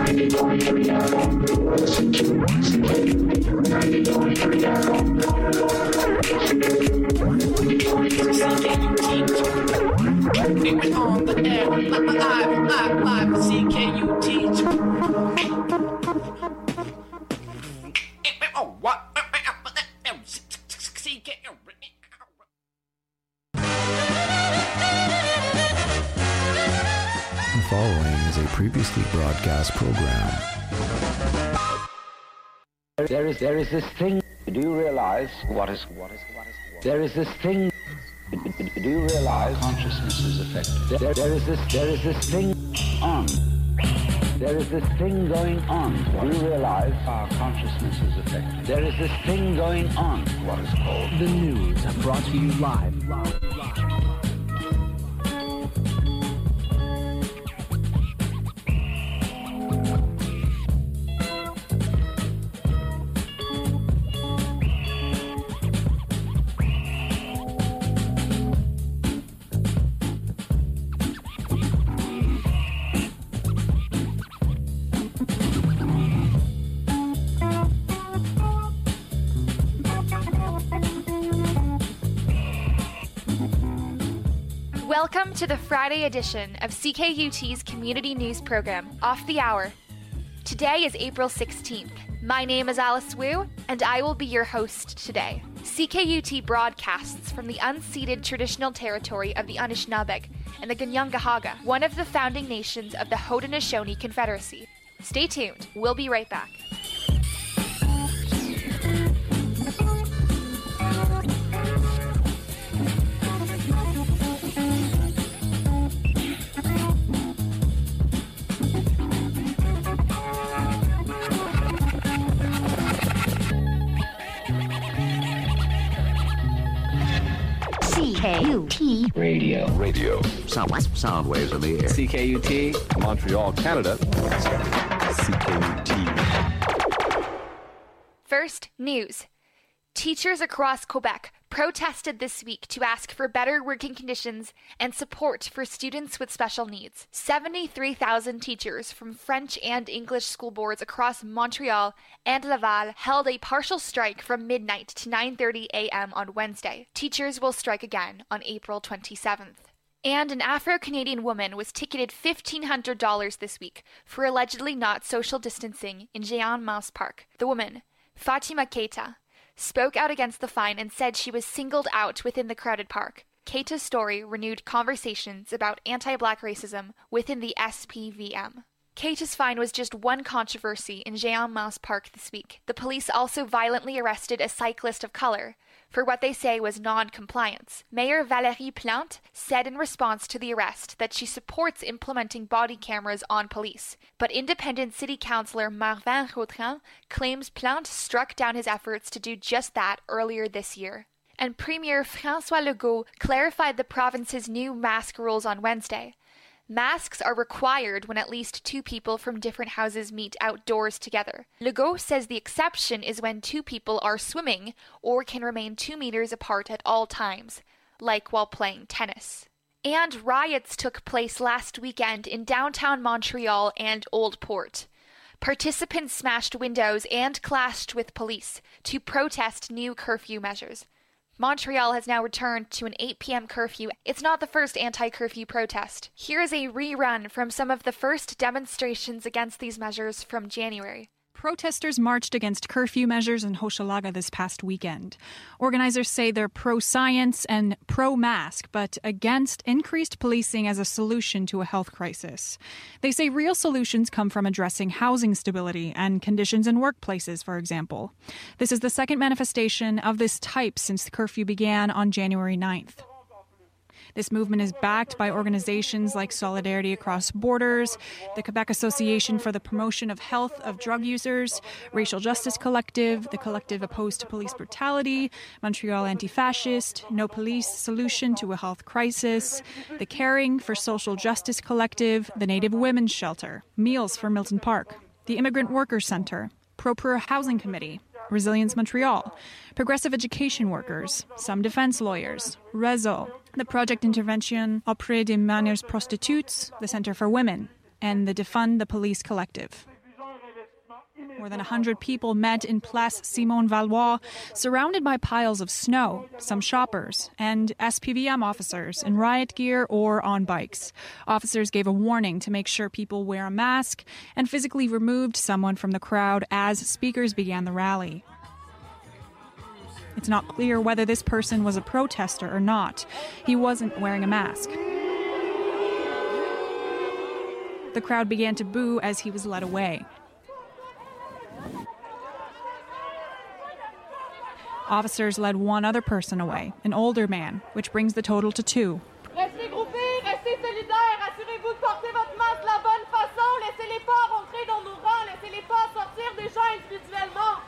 On the air, live, CKUT. Oh, what? The following is a previously broadcast program. There is this thing. Do you realize what is? There is this thing. Do you realize consciousness is affected? There is this thing on. There is this thing going on. Do you realize our consciousness is affected? There is this thing going on. What is called the news, brought to you live. Welcome to the Friday edition of CKUT's community news program, Off the Hour. Today is April 16th. My name is Alice Wu, and I will be your host today. CKUT broadcasts from the unceded traditional territory of the Anishinaabeg and the Kanien'kehá:ka, one of the founding nations of the Haudenosaunee Confederacy. Stay tuned. We'll be right back. CKUT Radio. Sound waves in the air. CKUT, Montreal, Canada. CKUT. First, news. Teachers across Quebec protested this week to ask for better working conditions and support for students with special needs. 73,000 teachers from French and English school boards across Montreal and Laval held a partial strike from midnight to 9:30 a.m. on Wednesday. Teachers will strike again on April 27th. And an Afro-Canadian woman was ticketed $1,500 this week for allegedly not social distancing in Jean-Mance Park. The woman, Fatima Keita, spoke out against the fine and said she was singled out within the crowded park. Keita's story renewed conversations about anti-black racism within the SPVM. Keita's fine was just one controversy in Jean-Mance Park this week. The police also violently arrested a cyclist of color for what they say was non-compliance. Mayor Valérie Plante said in response to the arrest that she supports implementing body cameras on police. But independent city councillor Marvin Gautran claims Plante struck down his efforts to do just that earlier this year. And Premier François Legault clarified the province's new mask rules on Wednesday. Masks are required when at least two people from different houses meet outdoors together. Legault says the exception is when two people are swimming or can remain 2 meters apart at all times, like while playing tennis. And riots took place last weekend in downtown Montreal and Old Port. Participants smashed windows and clashed with police to protest new curfew measures. Montreal has now returned to an 8 p.m. curfew. It's not the first anti-curfew protest. Here is a rerun from some of the first demonstrations against these measures from January. Protesters marched against curfew measures in Hochelaga this past weekend. Organizers say they're pro-science and pro-mask, but against increased policing as a solution to a health crisis. They say real solutions come from addressing housing stability and conditions in workplaces, for example. This is the second manifestation of this type since the curfew began on January 9th. This movement is backed by organizations like Solidarity Across Borders, the Quebec Association for the Promotion of Health of Drug Users, Racial Justice Collective, the Collective Opposed to Police Brutality, Montreal Anti-Fascist, No Police Solution to a Health Crisis, the Caring for Social Justice Collective, the Native Women's Shelter, Meals for Milton Park, the Immigrant Workers Center, Pro-Per Housing Committee, Resilience Montreal, Progressive Education Workers, some defense lawyers, Réseau, the Project Intervention Auprès des Mineurs Prostituées, the Center for Women, and the Defund the Police Collective. More than 100 people met in Place Simone Valois, surrounded by piles of snow, some shoppers, and SPVM officers in riot gear or on bikes. Officers gave a warning to make sure people wear a mask and physically removed someone from the crowd as speakers began the rally. It's not clear whether this person was a protester or not. He wasn't wearing a mask. The crowd began to boo as he was led away. Officers led one other person away, an older man, which brings the total to 2. Restez groupés, restez solidaires, assurez-vous de porter votre masque de la bonne façon, laissez-les pas rentrer dans nos rangs, laissez-les pas sortir des gens individuellement.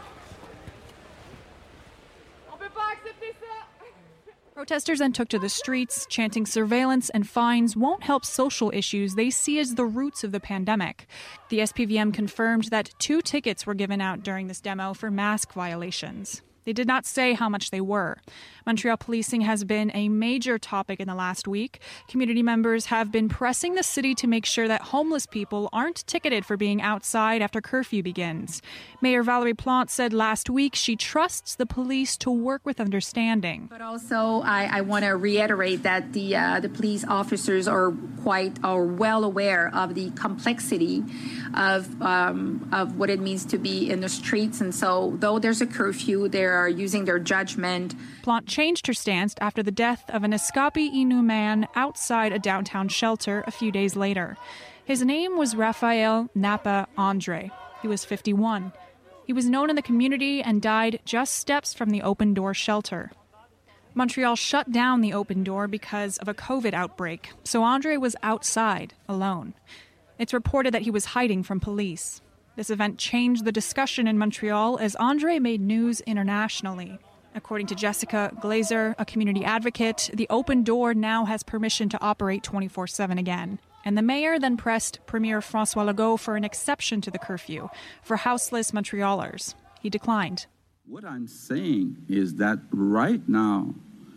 On peut pas accepter ça. Protesters then took to the streets, chanting surveillance and fines won't help social issues they see as the roots of the pandemic. The SPVM confirmed that 2 tickets were given out during this demo for mask violations. They did not say how much they were. Montreal policing has been a major topic in the last week. Community members have been pressing the city to make sure that homeless people aren't ticketed for being outside after curfew begins. Mayor Valérie Plante said last week she trusts the police to work with understanding. But also, I want to reiterate that the police officers are well aware of the complexity of what it means to be in the streets. And so, though there's a curfew, they're using their judgment. Plante changed her stance after the death of an Escapi Innu man outside a downtown shelter a few days later. His name was Raphael Napa Andre. He was 51. He was known in the community and died just steps from the Open Door shelter. Montreal shut down the Open Door because of a COVID outbreak, so Andre was outside, alone. It's reported that he was hiding from police. This event changed the discussion in Montreal as Andre made news internationally. According to Jessica Glazer, a community advocate, the Open Door now has permission to operate 24/7 again. And the mayor then pressed Premier François Legault for an exception to the curfew for houseless Montrealers. He declined. What I'm saying is that right now,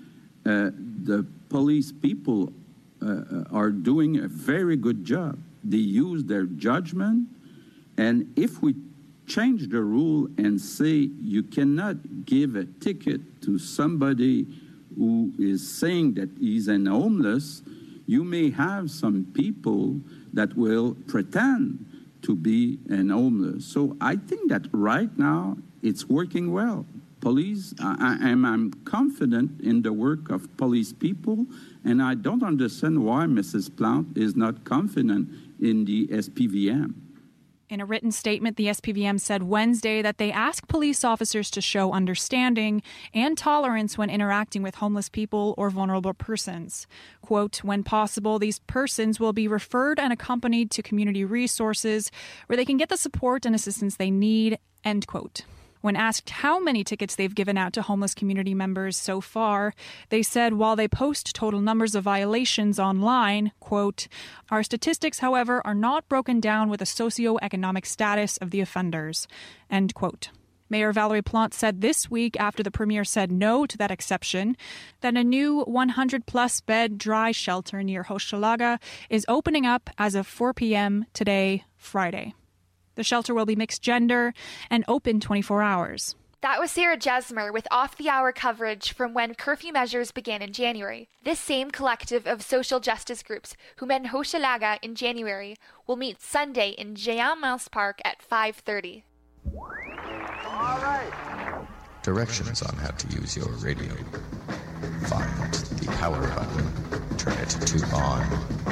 the police people are doing a very good job. They use their judgment. And if we change the rule and say you cannot give a ticket to somebody who is saying that he's an homeless, you may have some people that will pretend to be an homeless. So I think that right now it's working well. Police, I'm confident in the work of police people, and I don't understand why Mrs. Plante is not confident in the SPVM. In a written statement, the SPVM said Wednesday that they ask police officers to show understanding and tolerance when interacting with homeless people or vulnerable persons. Quote, when possible, these persons will be referred and accompanied to community resources where they can get the support and assistance they need, end quote. When asked how many tickets they've given out to homeless community members so far, they said while they post total numbers of violations online, quote, our statistics, however, are not broken down with the socioeconomic status of the offenders, end quote. Mayor Valérie Plante said this week, after the premier said no to that exception, that a new 100-plus bed dry shelter near Hochelaga is opening up as of 4 p.m. today, Friday. The shelter will be mixed gender and open 24 hours. That was Sarah Jesmer with off-the-hour coverage from when curfew measures began in January. This same collective of social justice groups who met in Hochelaga in January will meet Sunday in Géant Mouse Park at 5:30. All right. Directions on how to use your radio. Find the power button. Turn it to on.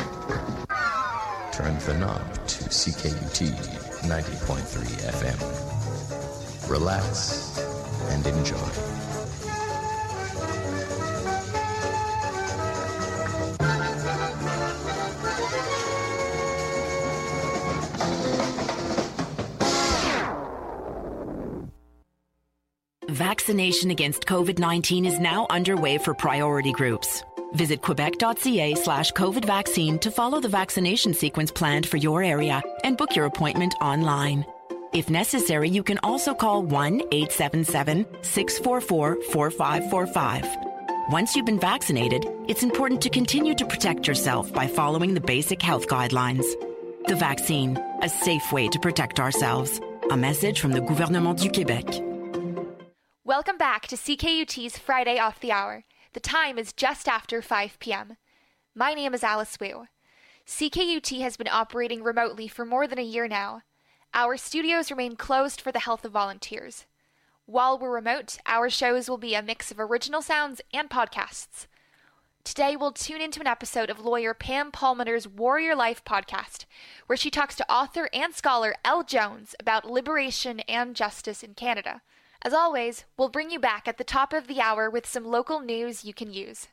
Turn the knob to CKUT 90.3 FM. Relax and enjoy. Vaccination against COVID-19 is now underway for priority groups. Visit quebec.ca/COVID vaccine to follow the vaccination sequence planned for your area and book your appointment online. If necessary, you can also call 1-877-644-4545. Once you've been vaccinated, it's important to continue to protect yourself by following the basic health guidelines. The vaccine, a safe way to protect ourselves. A message from the Gouvernement du Québec. Welcome back to CKUT's Friday Off the Hour. The time is just after 5 p.m. My name is Alice Wu. CKUT has been operating remotely for more than a year now. Our studios remain closed for the health of volunteers. While we're remote, our shows will be a mix of original sounds and podcasts. Today, we'll tune into an episode of lawyer Pam Palmater's Warrior Life podcast, where she talks to author and scholar Elle Jones about liberation and justice in Canada. As always, we'll bring you back at the top of the hour with some local news you can use.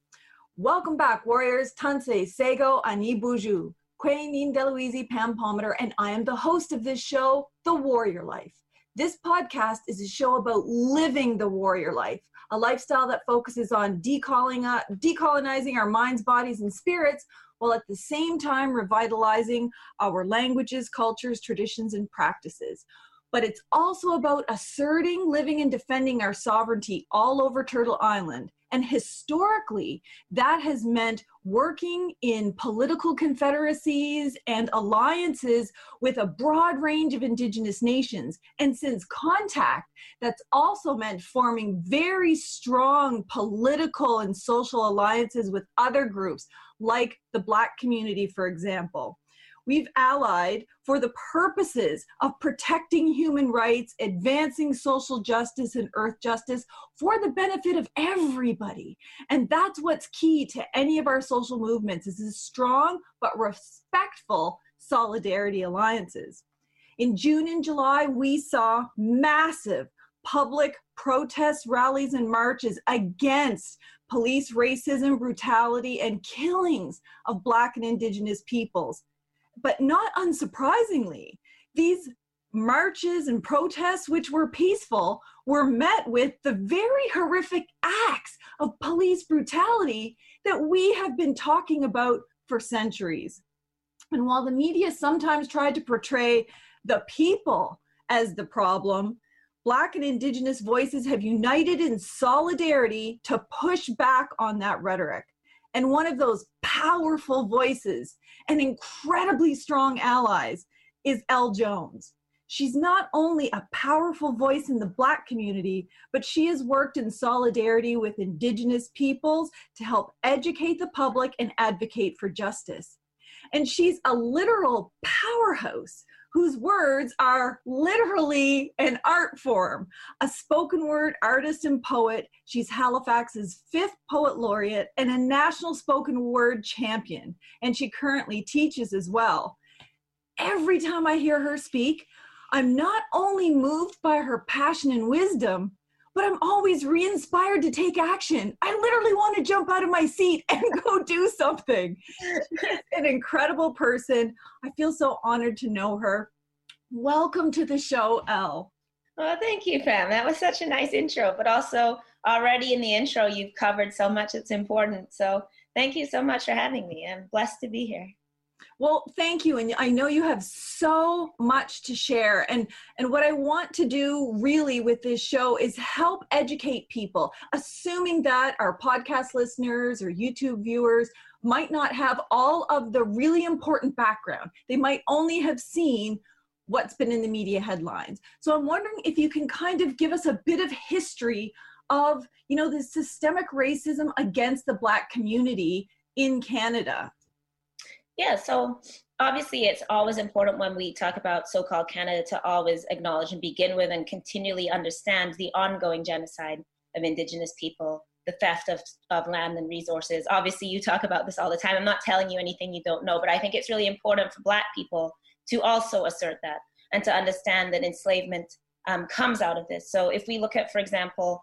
Welcome back, Warriors. Tansei, Sego, Ani Buju, Quay Nin Deluisi, Pam Palmater, and I am the host of this show, The Warrior Life. This podcast is a show about living the warrior life, a lifestyle that focuses on decolonizing our minds, bodies, and spirits, while at the same time revitalizing our languages, cultures, traditions, and practices. But it's also about asserting, living, and defending our sovereignty all over Turtle Island. And historically, that has meant working in political confederacies and alliances with a broad range of Indigenous nations. And since contact, that's also meant forming very strong political and social alliances with other groups, like the Black community, for example. We've allied for the purposes of protecting human rights, advancing social justice and earth justice for the benefit of everybody. And that's what's key to any of our social movements, is this strong but respectful solidarity alliances. In June and July, we saw massive public protests, rallies, and marches against police racism, brutality, and killings of Black and Indigenous peoples. But not unsurprisingly, these marches and protests, which were peaceful, were met with the very horrific acts of police brutality that we have been talking about for centuries. And while the media sometimes tried to portray the people as the problem, Black and Indigenous voices have united in solidarity to push back on that rhetoric. And one of those powerful voices and incredibly strong allies is Elle Jones. She's not only a powerful voice in the Black community, but she has worked in solidarity with Indigenous peoples to help educate the public and advocate for justice. And she's a literal powerhouse whose words are literally an art form. A spoken word artist and poet, she's Halifax's 5th poet laureate and a national spoken word champion. And she currently teaches as well. Every time I hear her speak, I'm not only moved by her passion and wisdom, but I'm always re-inspired to take action. I literally want to jump out of my seat and go do something. She's an incredible person. I feel so honored to know her. Welcome to the show, Elle. Well, thank you, Pam. That was such a nice intro, but also already in the intro, you've covered so much that's important. So thank you so much for having me. I'm blessed to be here. Well, thank you. And I know you have so much to share. And what I want to do really with this show is help educate people, assuming that our podcast listeners or YouTube viewers might not have all of the really important background. They might only have seen what's been in the media headlines. So I'm wondering if you can kind of give us a bit of history of, the systemic racism against the Black community in Canada. Yeah, so obviously it's always important when we talk about so-called Canada to always acknowledge and begin with and continually understand the ongoing genocide of Indigenous people, the theft of land and resources. Obviously you talk about this all the time. I'm not telling you anything you don't know, but I think it's really important for Black people to also assert that and to understand that enslavement comes out of this. So if we look at, for example,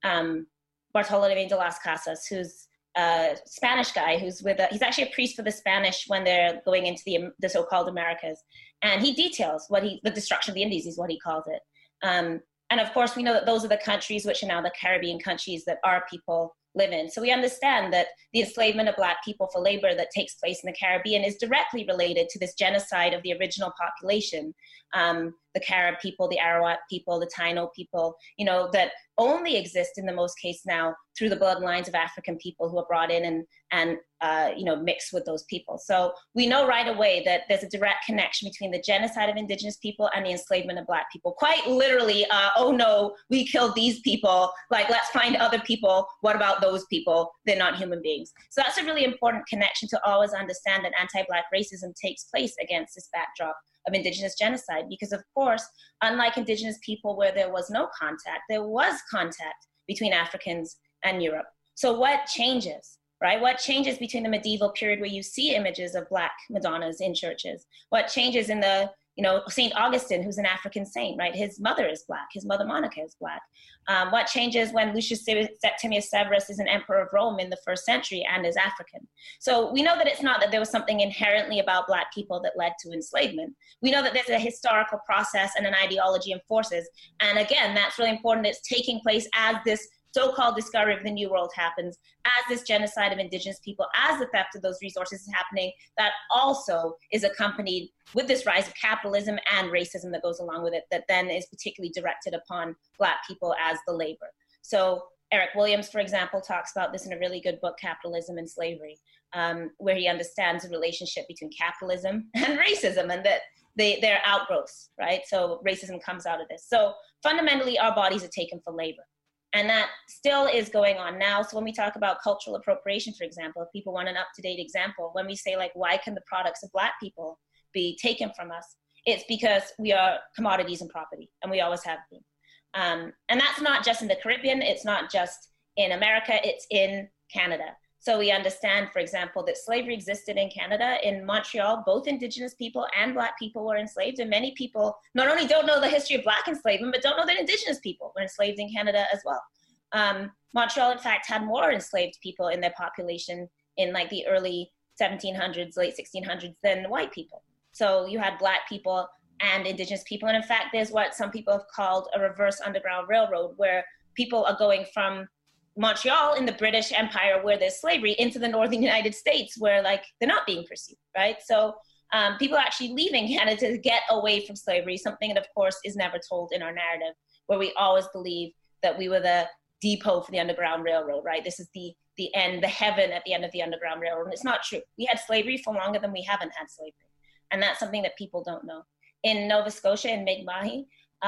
Bartolomé de las Casas, who's a Spanish guy who's he's actually a priest for the Spanish when they're going into the so-called Americas. And he details the destruction of the Indies is what he calls it. And of course, we know that those are the countries which are now the Caribbean countries that our people live in. So we understand that the enslavement of Black people for labor that takes place in the Caribbean is directly related to this genocide of the original population, the Carib people, the Arawak people, the Taino people, that only exist in the most case now through the bloodlines of African people who are brought in and mix with those people. So we know right away that there's a direct connection between the genocide of indigenous people and the enslavement of Black people. Quite literally, oh no, we killed these people, like let's find other people, what about those people? They're not human beings. So that's a really important connection to always understand that anti-Black racism takes place against this backdrop of indigenous genocide, because of course, unlike indigenous people where there was no contact, there was contact between Africans and Europe. So what changes? Right? What changes between the medieval period where you see images of Black Madonnas in churches? What changes in the, St. Augustine, who's an African saint, right? His mother is Black. His mother Monica is Black. What changes when Lucius Septimius Severus is an emperor of Rome in the 1st century and is African? So we know that it's not that there was something inherently about Black people that led to enslavement. We know that there's a historical process and an ideology and forces. And again, that's really important. It's taking place as this so-called discovery of the New World happens, as this genocide of indigenous people, as the theft of those resources is happening, that also is accompanied with this rise of capitalism and racism that goes along with it, that then is particularly directed upon Black people as the labor. So Eric Williams, for example, talks about this in a really good book, Capitalism and Slavery, where he understands the relationship between capitalism and racism, and that they're outgrowths, right? So racism comes out of this. So fundamentally, our bodies are taken for labor. And that still is going on now. So when we talk about cultural appropriation, for example, if people want an up-to-date example, when we say like, why can the products of Black people be taken from us? It's because we are commodities and property, and we always have been. And that's not just in the Caribbean, it's not just in America, it's in Canada. So we understand, for example, that slavery existed in Canada. In Montreal, both Indigenous people and Black people were enslaved. And many people not only don't know the history of Black enslavement, but don't know that Indigenous people were enslaved in Canada as well. Montreal, in fact, had more enslaved people in their population in like the early 1700s, late 1600s than white people. So you had Black people and Indigenous people. And in fact, there's what some people have called a reverse Underground Railroad, where people are going from Montreal in the British Empire, where there's slavery, into the northern United States, where like they're not being pursued, right? So people are actually leaving Canada to get away from slavery, something that of course is never told in our narrative, where we always believe that we were the depot for the Underground Railroad, right? This is the end, the heaven at the end of the Underground Railroad. And it's not true. We had slavery for longer than we haven't had slavery. And that's something that people don't know. In Nova Scotia, in Mi'kmahi,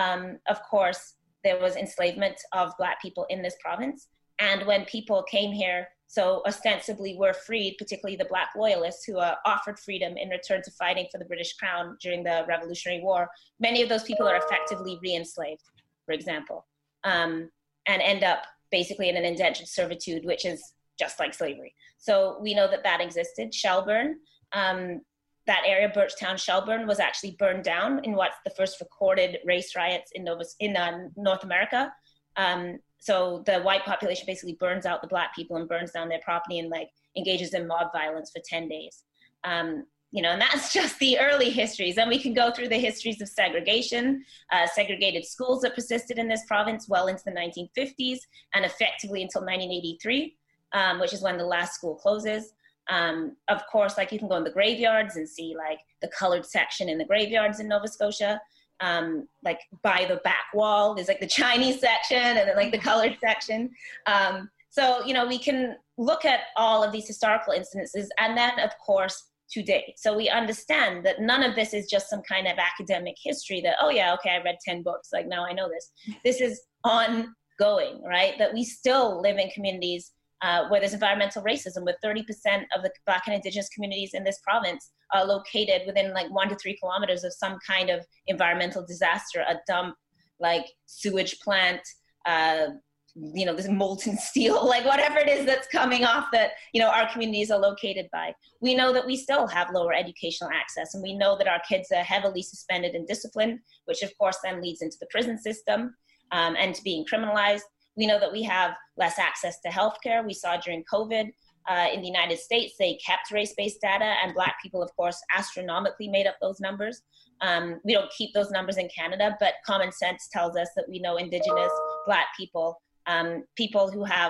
of course, there was enslavement of Black people in this province. And when people came here, so ostensibly were freed, particularly the Black loyalists who offered freedom in return to fighting for the British Crown during the Revolutionary War, many of those people are effectively re-enslaved, for example, and end up basically in an indentured servitude, which is just like slavery. So we know that that existed. Shelburne, that area, Birchtown, Shelburne, was actually burned down in what's the first recorded race riots in North America. So the white population basically burns out the Black people and burns down their property and like engages in mob violence for 10 days. And that's just the early histories. And we can go through the histories of segregation, segregated schools that persisted in this province well into the 1950s and effectively until 1983, which is when the last school closes. Of course, like you can go in the graveyards and see like the colored section in the graveyards in Nova Scotia. Like by the back wall, there's like the Chinese section and then like the colored section. So, we can look at all of these historical incidences and then of course today. So we understand that none of this is just some kind of academic history that, oh yeah, okay, I read 10 books, like now I know this. This is ongoing, right? That we still live in communities where there's environmental racism, with 30% of the Black and Indigenous communities in this province are located within like 1 to 3 kilometers of some kind of environmental disaster, a dump, like sewage plant, this molten steel, like whatever it is that's coming off that, our communities are located by. We know that we still have lower educational access, and we know that our kids are heavily suspended and disciplined, which of course then leads into the prison system and to being criminalized. We know that we have less access to healthcare. We saw during COVID in the United States, they kept race-based data, and Black people, of course, astronomically made up those numbers. We don't keep those numbers in Canada, but common sense tells us that we know Indigenous, Black people, people who have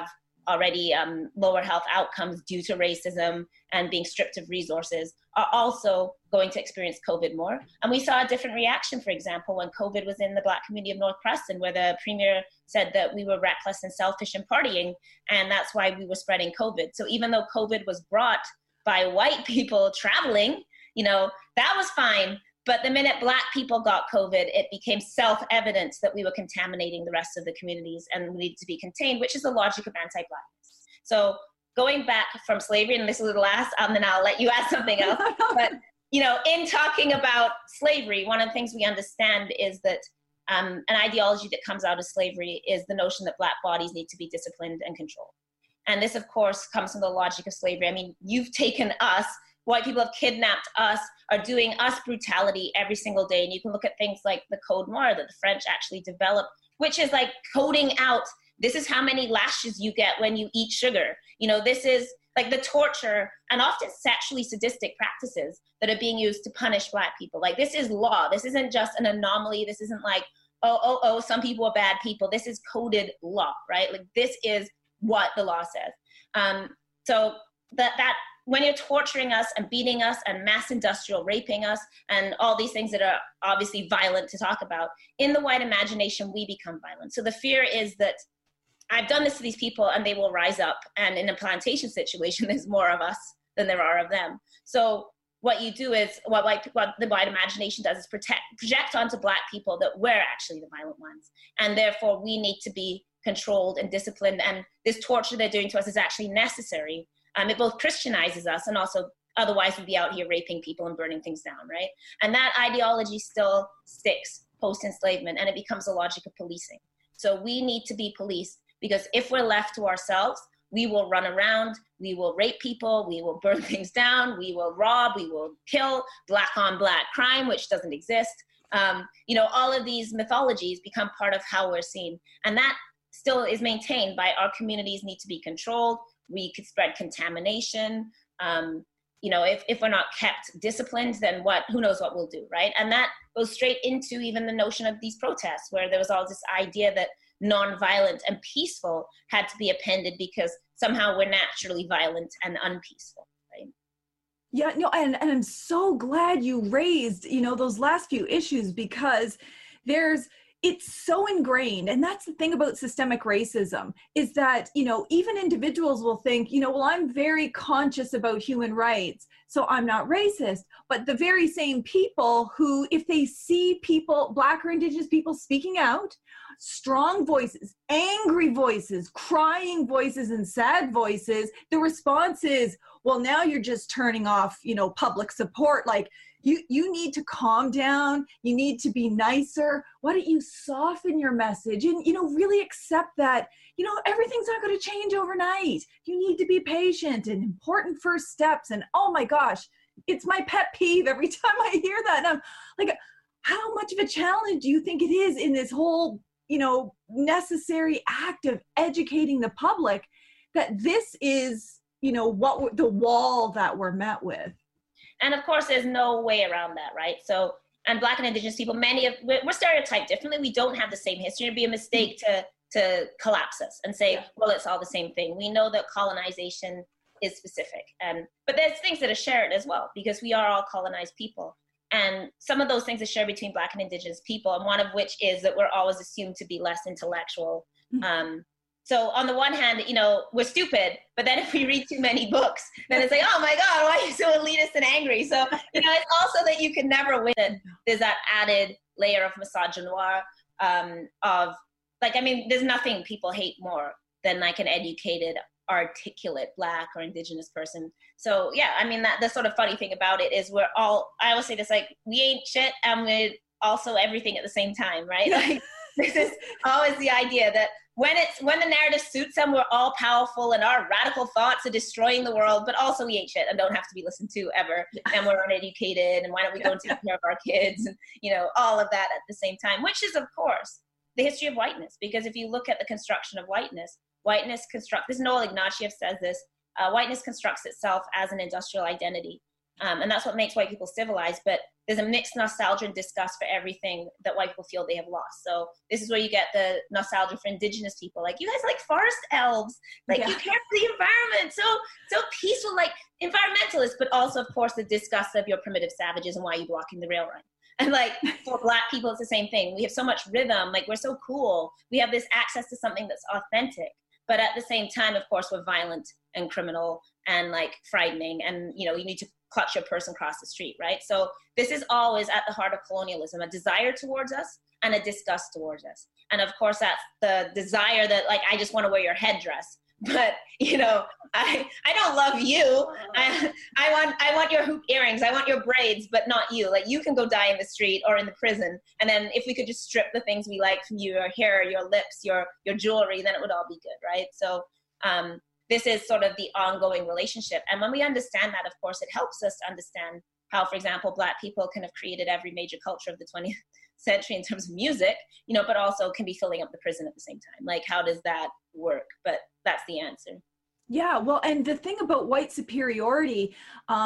already lower health outcomes due to racism and being stripped of resources, are also going to experience COVID more. And we saw a different reaction, for example, when COVID was in the Black community of North Preston, where the premier said that we were reckless and selfish and partying, and that's why we were spreading COVID. So even though COVID was brought by white people traveling, you know, that was fine. But the minute Black people got COVID, it became self-evident that we were contaminating the rest of the communities and we needed to be contained, which is the logic of anti-Blackness. So going back from slavery, and this is the last, and then I'll let you add something else. But, you know, in talking about slavery, one of the things we understand is that an ideology that comes out of slavery is the notion that Black bodies need to be disciplined and controlled. And this, of course, comes from the logic of slavery. I mean, you've taken us, white people have kidnapped us, are doing us brutality every single day. And you can look at things like the Code Noir that the French actually developed, which is like coding out, this is how many lashes you get when you eat sugar. You know, this is like the torture and often sexually sadistic practices that are being used to punish Black people. Like, this is law. This isn't just an anomaly. This isn't like, oh, some people are bad people. This is coded law, right? Like, this is what the law says. So that when you're torturing us and beating us and mass industrial raping us and all these things that are obviously violent to talk about, in the white imagination, we become violent. So the fear is that I've done this to these people and they will rise up. And in a plantation situation, there's more of us than there are of them. So what you do is, what the white imagination does is project onto Black people that we're actually the violent ones. And therefore we need to be controlled and disciplined. And this torture they're doing to us is actually necessary. It both Christianizes us and also otherwise we'd be out here raping people and burning things down, right? And that ideology still sticks post-enslavement, and it becomes the logic of policing. So we need to be policed, because if we're left to ourselves, we will run around, we will rape people, we will burn things down, we will rob, we will kill, Black on Black crime, which doesn't exist. You know, all of these mythologies become part of how we're seen. And that still is maintained by our communities need to be controlled. We could spread contamination. You know, if we're not kept disciplined, then who knows what we'll do, right? And that goes straight into even the notion of these protests, where there was all this idea that nonviolent and peaceful had to be appended because somehow we're naturally violent and unpeaceful, right? Yeah, no, and I'm so glad you raised, you know, those last few issues, because it's so ingrained. And that's the thing about systemic racism, is that, you know, even individuals will think, you know, well, I'm very conscious about human rights, so I'm not racist. But the very same people who, if they see people, Black or Indigenous people speaking out, strong voices, angry voices, crying voices, and sad voices, the response is, well, now you're just turning off, you know, public support. Like, you need to calm down. You need to be nicer. Why don't you soften your message and, you know, really accept that, you know, everything's not going to change overnight. You need to be patient and important first steps. And oh my gosh, it's my pet peeve every time I hear that. And I'm like, how much of a challenge do you think it is in this whole, you know, necessary act of educating the public that this is, you know, what the wall that we're met with? And of course, there's no way around that, right? So, and Black and Indigenous people, we're stereotyped differently. We don't have the same history. It'd be a mistake to collapse us and say, well, it's all the same thing. We know that colonization is specific, but there's things that are shared as well, because we are all colonized people. And some of those things are shared between Black and Indigenous people, and one of which is that we're always assumed to be less intellectual. So on the one hand, you know, we're stupid, but then if we read too many books, then it's like, oh my God, why are you so elitist and angry? So, you know, it's also that you can never win. There's that added layer of misogynoir, of like, I mean, there's nothing people hate more than like an educated, articulate Black or Indigenous person. So yeah, I mean, the sort of funny thing about it is I always say this, like, we ain't shit and we're also everything at the same time, right? Like, this is always the idea that when the narrative suits them, we're all powerful and our radical thoughts are destroying the world, but also we ain't shit and don't have to be listened to ever. And we're uneducated, and why don't we go and take care of our kids, and, you know, all of that at the same time, which is, of course, the history of whiteness. Because if you look at the construction of whiteness constructs, this Noel Ignatieff says this, whiteness constructs itself as an industrial identity. And that's what makes white people civilized. But there's a mixed nostalgia and disgust for everything that white people feel they have lost. So this is where you get the nostalgia for indigenous people. Like, you guys like forest elves, like you care for the environment, so peaceful, like environmentalists, but also, of course, the disgust of your primitive savages and why are you blocking the railroad. And like for Black people, it's the same thing. We have so much rhythm, like we're so cool. We have this access to something that's authentic. But at the same time, of course, we're violent and criminal and like frightening. And, you know, you need to clutch your purse and cross the street, right? So this is always at the heart of colonialism, a desire towards us and a disgust towards us. And of course, that's the desire that like, I just want to wear your headdress. But, you know, I don't love you. I want your hoop earrings. I want your braids, but not you. Like, you can go die in the street or in the prison. And then if we could just strip the things we like from you, your hair, your lips, your jewelry, then it would all be good, right? So this is sort of the ongoing relationship. And when we understand that, of course, it helps us to understand how, for example, Black people can have created every major culture of the 20th century in terms of music, you know, but also can be filling up the prison at the same time. Like, how does that work? But that's the answer. Yeah, well, and the thing about white superiority,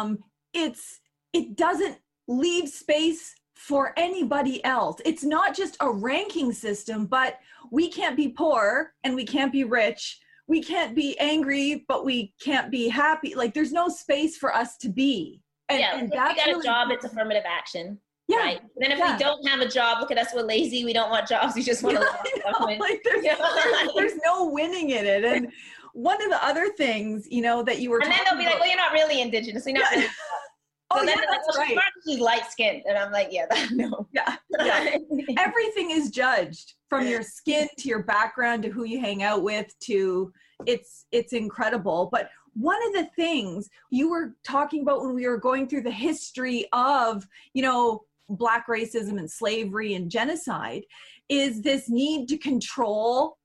it doesn't leave space for anybody else. It's not just a ranking system, but we can't be poor and we can't be rich. We can't be angry, but we can't be happy. Like, there's no space for us to be. And if that's we got really a job, it's affirmative action. Yeah. Right? And then if we don't have a job, look at us, we're lazy. We don't want jobs. We just want to live. Like, there's no winning in it. And one of the other things, you know, that you were and then they'll be like, well, you're not really indigenous. You're not really. Oh, so then yeah, that's like, well, right. She's light-skinned. And I'm like, no. Yeah. Everything is judged, from your skin to your background to who you hang out with to it's incredible. But one of the things you were talking about when we were going through the history of, you know, Black racism and slavery and genocide is this need to control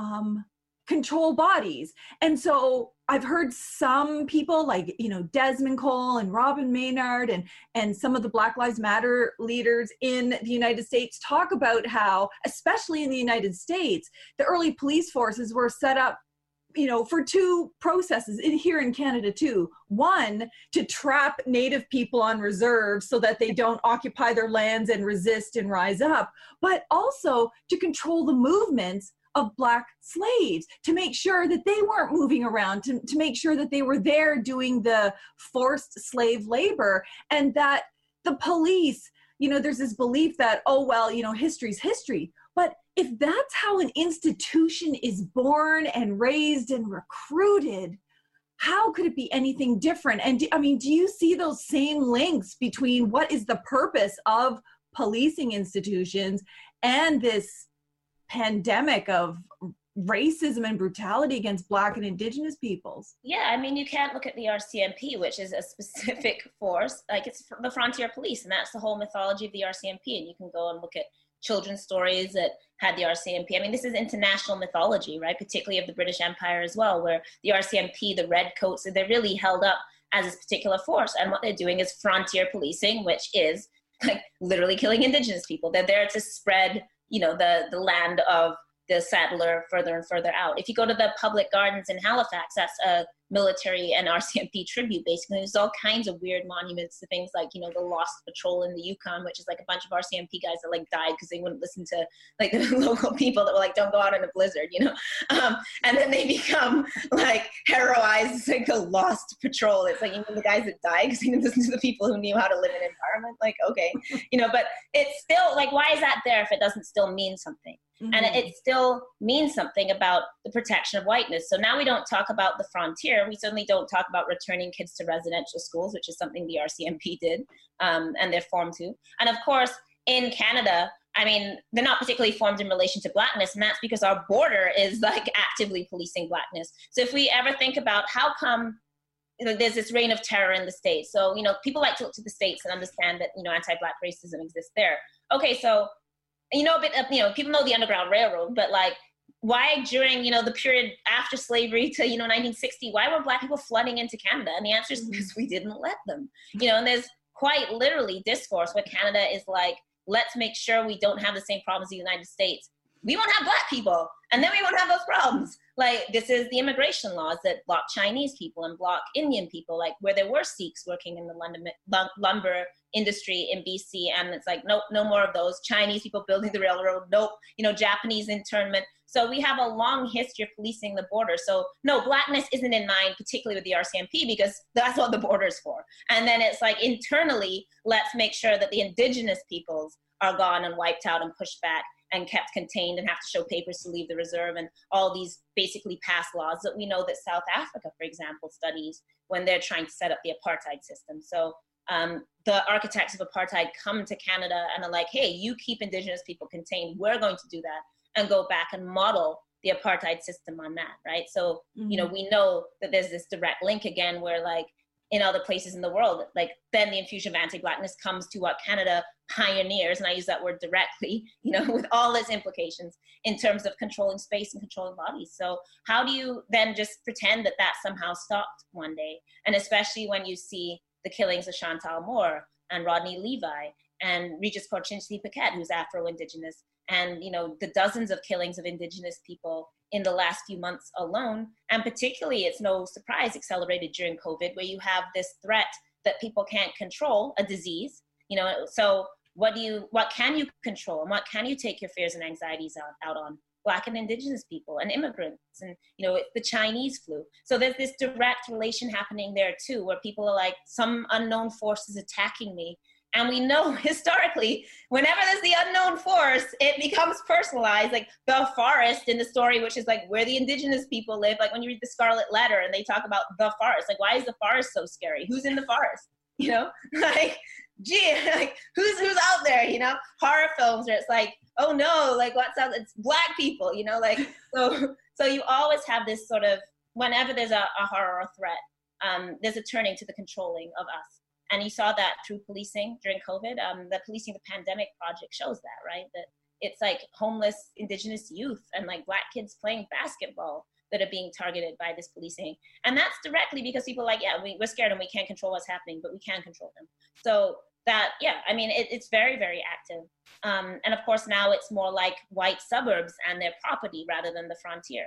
bodies. And so I've heard some people like, you know, Desmond Cole and Robin Maynard and some of the Black Lives Matter leaders in the United States talk about how, especially in the United States, the early police forces were set up, you know, for two processes here in Canada too. One, to trap Native people on reserve so that they don't occupy their lands and resist and rise up, but also to control the movements of Black slaves, to make sure that they weren't moving around, to make sure that they were there doing the forced slave labor, and that the police, you know, there's this belief that, oh, well, you know, history's history. But if that's how an institution is born and raised and recruited, how could it be anything different? And do you see those same links between what is the purpose of policing institutions and this pandemic of racism and brutality against Black and Indigenous peoples? Yeah, I mean, you can't look at the RCMP, which is a specific force, like it's the frontier police, and that's the whole mythology of the RCMP. And you can go and look at children's stories that had the RCMP. I mean, this is international mythology, right? Particularly of the British Empire as well, where the RCMP, the redcoats, they're really held up as this particular force. And what they're doing is frontier policing, which is like literally killing Indigenous people. They're there to spread, you know, the land of the settler further and further out. If you go to the public gardens in Halifax, that's a military and RCMP tribute, basically. There's all kinds of weird monuments to things like, you know, the Lost Patrol in the Yukon, which is like a bunch of RCMP guys that like died because they wouldn't listen to like the local people that were like, don't go out in a blizzard, you know? And then they become like heroized. It's like the Lost Patrol. It's like, you know, the guys that died because they didn't listen to the people who knew how to live in an environment. Like, okay, you know, but it's still like, why is that there if it doesn't still mean something? Mm-hmm. And it still means something about the protection of whiteness. So now we don't talk about the frontier. We certainly don't talk about returning kids to residential schools, which is something the RCMP did, and they're formed to. And of course, in Canada, I mean, they're not particularly formed in relation to Blackness, and that's because our border is like actively policing Blackness. So if we ever think about how come, you know, there's this reign of terror in the States. So, you know, people like to look to the States and understand that, you know, anti-Black racism exists there. Okay, so, you know, a bit of, you know, people know the Underground Railroad, but like, why during, you know, the period after slavery to, you know, 1960, why were Black people flooding into Canada? And the answer is because we didn't let them, you know, and there's quite literally discourse where Canada is like, let's make sure we don't have the same problems as the United States. we won't have Black people, and then we won't have those problems. Like, this is the immigration laws that block Chinese people and block Indian people, like where there were Sikhs working in the lumber industry in BC, and it's like, nope, no more of those. Chinese people building the railroad, nope, Japanese internment. So we have a long history of policing the border. So no, Blackness isn't in mind, particularly with the RCMP, because that's what the border is for. And then it's like, internally, let's make sure that the Indigenous peoples are gone and wiped out and pushed back and kept contained and have to show papers to leave the reserve, and all these basically passed laws that we know that South Africa, for example, studies when they're trying to set up the apartheid system. So the architects of apartheid come to Canada and are like, hey, you keep Indigenous people contained, we're going to do that, and go back and model the apartheid system on that, right? So, we know that there's this direct link again where, like, in other places in the world, like, then the infusion of anti-Blackness comes to what Canada pioneers, and I use that word directly, with all its implications in terms of controlling space and controlling bodies. So how do you then just pretend that that somehow stopped one day? And especially when you see the killings of Chantal Moore and Rodney Levi and Regis Korchinski Paquette, who's Afro-Indigenous, and the dozens of killings of Indigenous people in the last few months alone, and particularly, it's no surprise, accelerated during COVID, where you have this threat that people can't control, a disease, so what can you control, and what can you take your fears and anxieties out on? Black and Indigenous people and immigrants, and the Chinese flu. So there's this direct relation happening there too, where people are like, some unknown force is attacking me. And we know historically, whenever there's the unknown force, it becomes personalized. Like the forest in the story, which is like where the Indigenous people live. Like when you read the Scarlet Letter and they talk about the forest, like, why is the forest so scary? Who's in the forest? Like, gee, like who's out there? Horror films where it's like, oh no, like it's Black people. Like so you always have this sort of, whenever there's a horror or threat, there's a turning to the controlling of us. And you saw that through policing during COVID. The Policing the Pandemic project shows that, right? That it's like homeless Indigenous youth and like Black kids playing basketball that are being targeted by this policing. And that's directly because people are like, yeah, we're scared and we can't control what's happening, but we can control them. So that, yeah, I mean, it's very, very active. And of course, now it's more like white suburbs and their property rather than the frontier.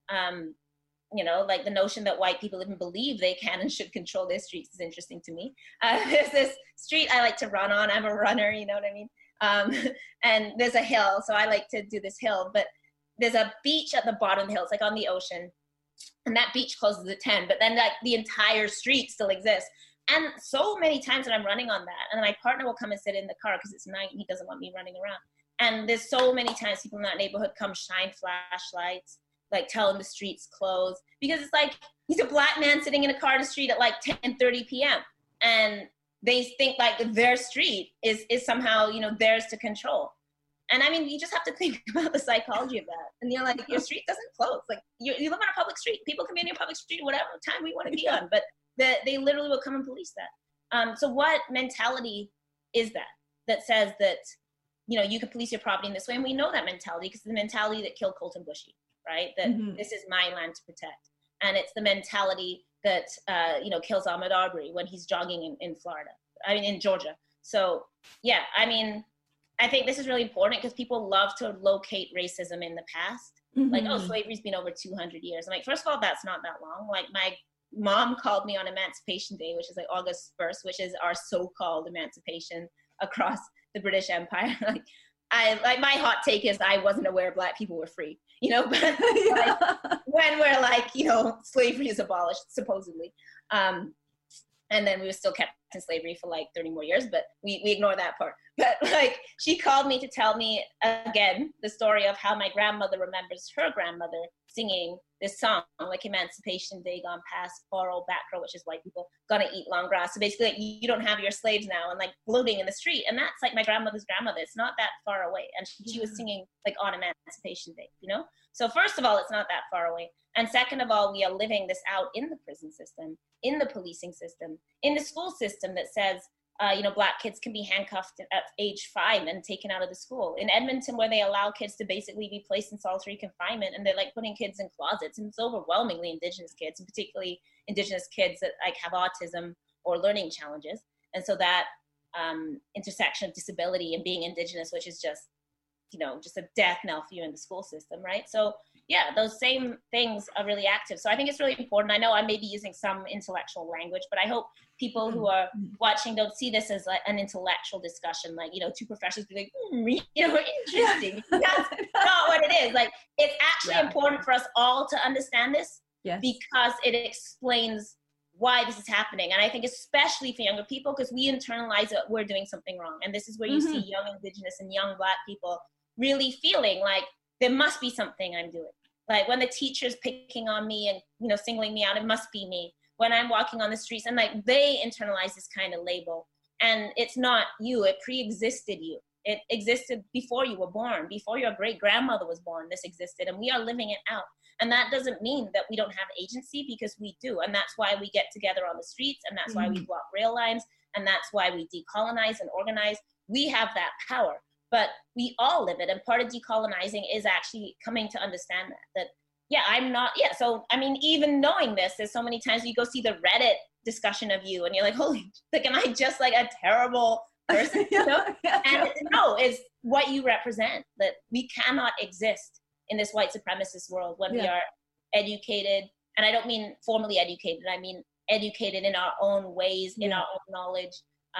Like the notion that white people even believe they can and should control their streets is interesting to me. There's this street I like to run on. I'm a runner, you know what I mean? And there's a hill, so I like to do this hill, but there's a beach at the bottom of the hill. It's like on the ocean, and that beach closes at 10, but then like the entire street still exists. And so many times that I'm running on that, and my partner will come and sit in the car because it's night and he doesn't want me running around. And there's so many times people in that neighborhood come shine flashlights, like tell him the street's closed, because it's like he's a Black man sitting in a car in the street at like 10:30 p.m. and they think like their street is somehow theirs to control. And I mean, you just have to think about the psychology of that. And you're like, your street doesn't close. Like you live on a public street. People can be on your public street whatever time we want to be on, but they literally will come and police that. So what mentality is that says that you can police your property in this way? And we know that mentality because it's the mentality that killed Colton Bushy. Right? That this is my land to protect. And it's the mentality that, kills Ahmaud Arbery when he's jogging in Georgia. So, yeah, I mean, I think this is really important because people love to locate racism in the past. Like, oh, slavery's been over 200 years. I'm like, first of all, that's not that long. Like, my mom called me on Emancipation Day, which is like August 1st, which is our so-called emancipation across the British Empire. Like my hot take is I wasn't aware Black people were free, but like, when we're like, slavery is abolished, supposedly. And then we were still kept in slavery for like 30 more years, but we ignore that part. But like, she called me to tell me again, the story of how my grandmother remembers her grandmother singing this song, like Emancipation Day gone past, poor old back row, which is white people gonna eat long grass. So basically like, you don't have your slaves now, and like floating in the street. And that's like my grandmother's grandmother. It's not that far away. And she was singing like on Emancipation Day, So first of all, it's not that far away. And second of all, we are living this out in the prison system, in the policing system, in the school system that says, Black kids can be handcuffed at age 5 and taken out of the school. In Edmonton, where they allow kids to basically be placed in solitary confinement, and they're like putting kids in closets, and it's overwhelmingly Indigenous kids, and particularly Indigenous kids that like have autism or learning challenges. And so that intersection of disability and being Indigenous, which is just just a death knell for you in the school system, right? So yeah, those same things are really active. So I think it's really important. I know I may be using some intellectual language, but I hope people who are watching don't see this as like an intellectual discussion, like, two professors be like, interesting. That's not what it is. Like, it's actually important for us all to understand this because it explains why this is happening. And I think especially for younger people, because we internalize that we're doing something wrong. And this is where you see young Indigenous and young Black people really feeling like there must be something I'm doing. Like when the teacher's picking on me and, singling me out, it must be me. When I'm walking on the streets, and like they internalize this kind of label. And it's not you, it pre-existed you. It existed before you were born, before your great grandmother was born, this existed, and we are living it out. And that doesn't mean that we don't have agency, because we do. And that's why we get together on the streets, and that's why we block rail lines, and that's why we decolonize and organize. We have that power, but we all live it. And part of decolonizing is actually coming to understand that so, I mean, even knowing this, there's so many times you go see the Reddit discussion of you, and you're like, holy, like, am I just like a terrible person? And no, it's what you represent, that we cannot exist in this white supremacist world when we are educated. And I don't mean formally educated, I mean educated in our own ways, in our own knowledge.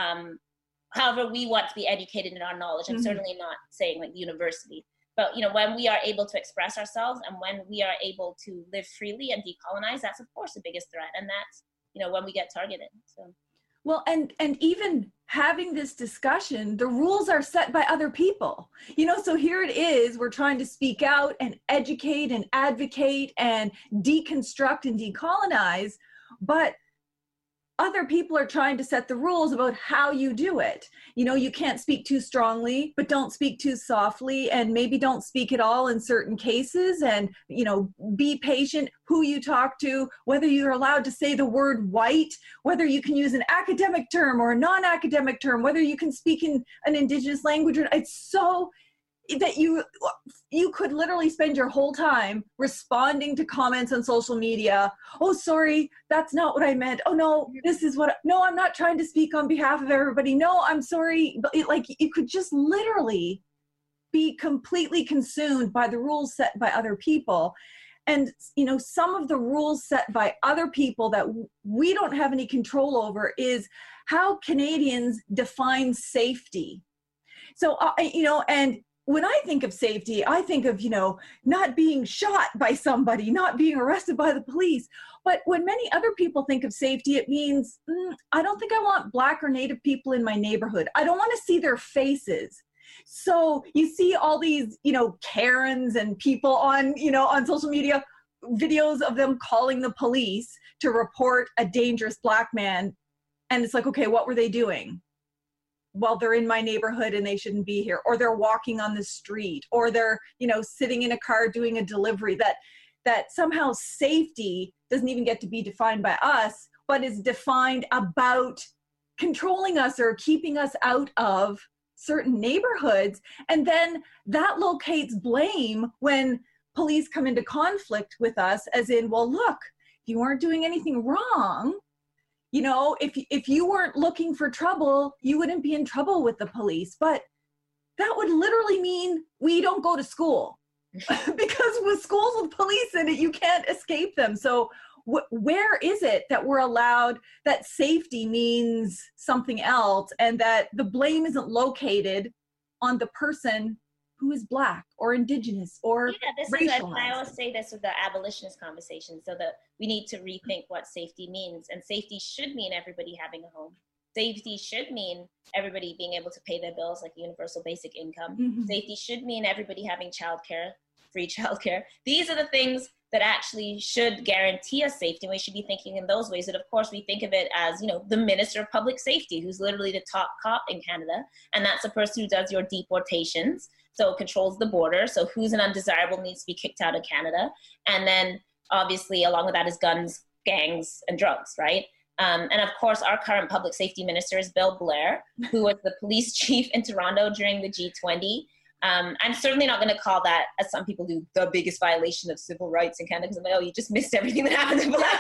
However we want to be educated in our knowledge. I'm certainly not saying like university, but when we are able to express ourselves and when we are able to live freely and decolonize, that's of course the biggest threat. And that's, when we get targeted. So. Well, and even having this discussion, the rules are set by other people, so here it is, we're trying to speak out and educate and advocate and deconstruct and decolonize, but other people are trying to set the rules about how you do it. You can't speak too strongly, but don't speak too softly, and maybe don't speak at all in certain cases, and, be patient who you talk to, whether you're allowed to say the word white, whether you can use an academic term or a non-academic term, whether you can speak in an Indigenous language. It's so that you could literally spend your whole time responding to comments on social media. Oh, sorry, that's not what I meant. Oh no, no, I'm not trying to speak on behalf of everybody. No, I'm sorry. But you could just literally be completely consumed by the rules set by other people. And, some of the rules set by other people that we don't have any control over is how Canadians define safety. So, and when I think of safety, I think of, not being shot by somebody, not being arrested by the police. But when many other people think of safety, it means, I don't think I want Black or Native people in my neighborhood. I don't want to see their faces. So you see all these, Karens and people on, on social media, videos of them calling the police to report a dangerous Black man. And it's like, okay, what were they doing? Well, they're in my neighborhood and they shouldn't be here, or they're walking on the street, or they're, sitting in a car doing a delivery. That somehow safety doesn't even get to be defined by us, but is defined about controlling us or keeping us out of certain neighborhoods. And then that locates blame when police come into conflict with us, as in, well, look, you weren't doing anything wrong. If you weren't looking for trouble, you wouldn't be in trouble with the police. But that would literally mean we don't go to school because with schools with police in it, you can't escape them. So where is it that we're allowed that safety means something else, and that the blame isn't located on the person who is Black or Indigenous or racialized? I always say this with the abolitionist conversation, so that we need to rethink what safety means. And safety should mean everybody having a home. Safety should mean everybody being able to pay their bills, like universal basic income. Safety should mean everybody having childcare, free childcare. These are the things that actually should guarantee us safety. And we should be thinking in those ways. And of course, we think of it as, the Minister of Public Safety, who's literally the top cop in Canada. And that's the person who does your deportations. So controls the border. So who's an undesirable needs to be kicked out of Canada. And then obviously along with that is guns, gangs, and drugs, right? And of course, our current public safety minister is Bill Blair, who was the police chief in Toronto during the G20. I'm certainly not going to call that, as some people do, the biggest violation of civil rights in Canada, because I'm like, oh, you just missed everything that happened to Black.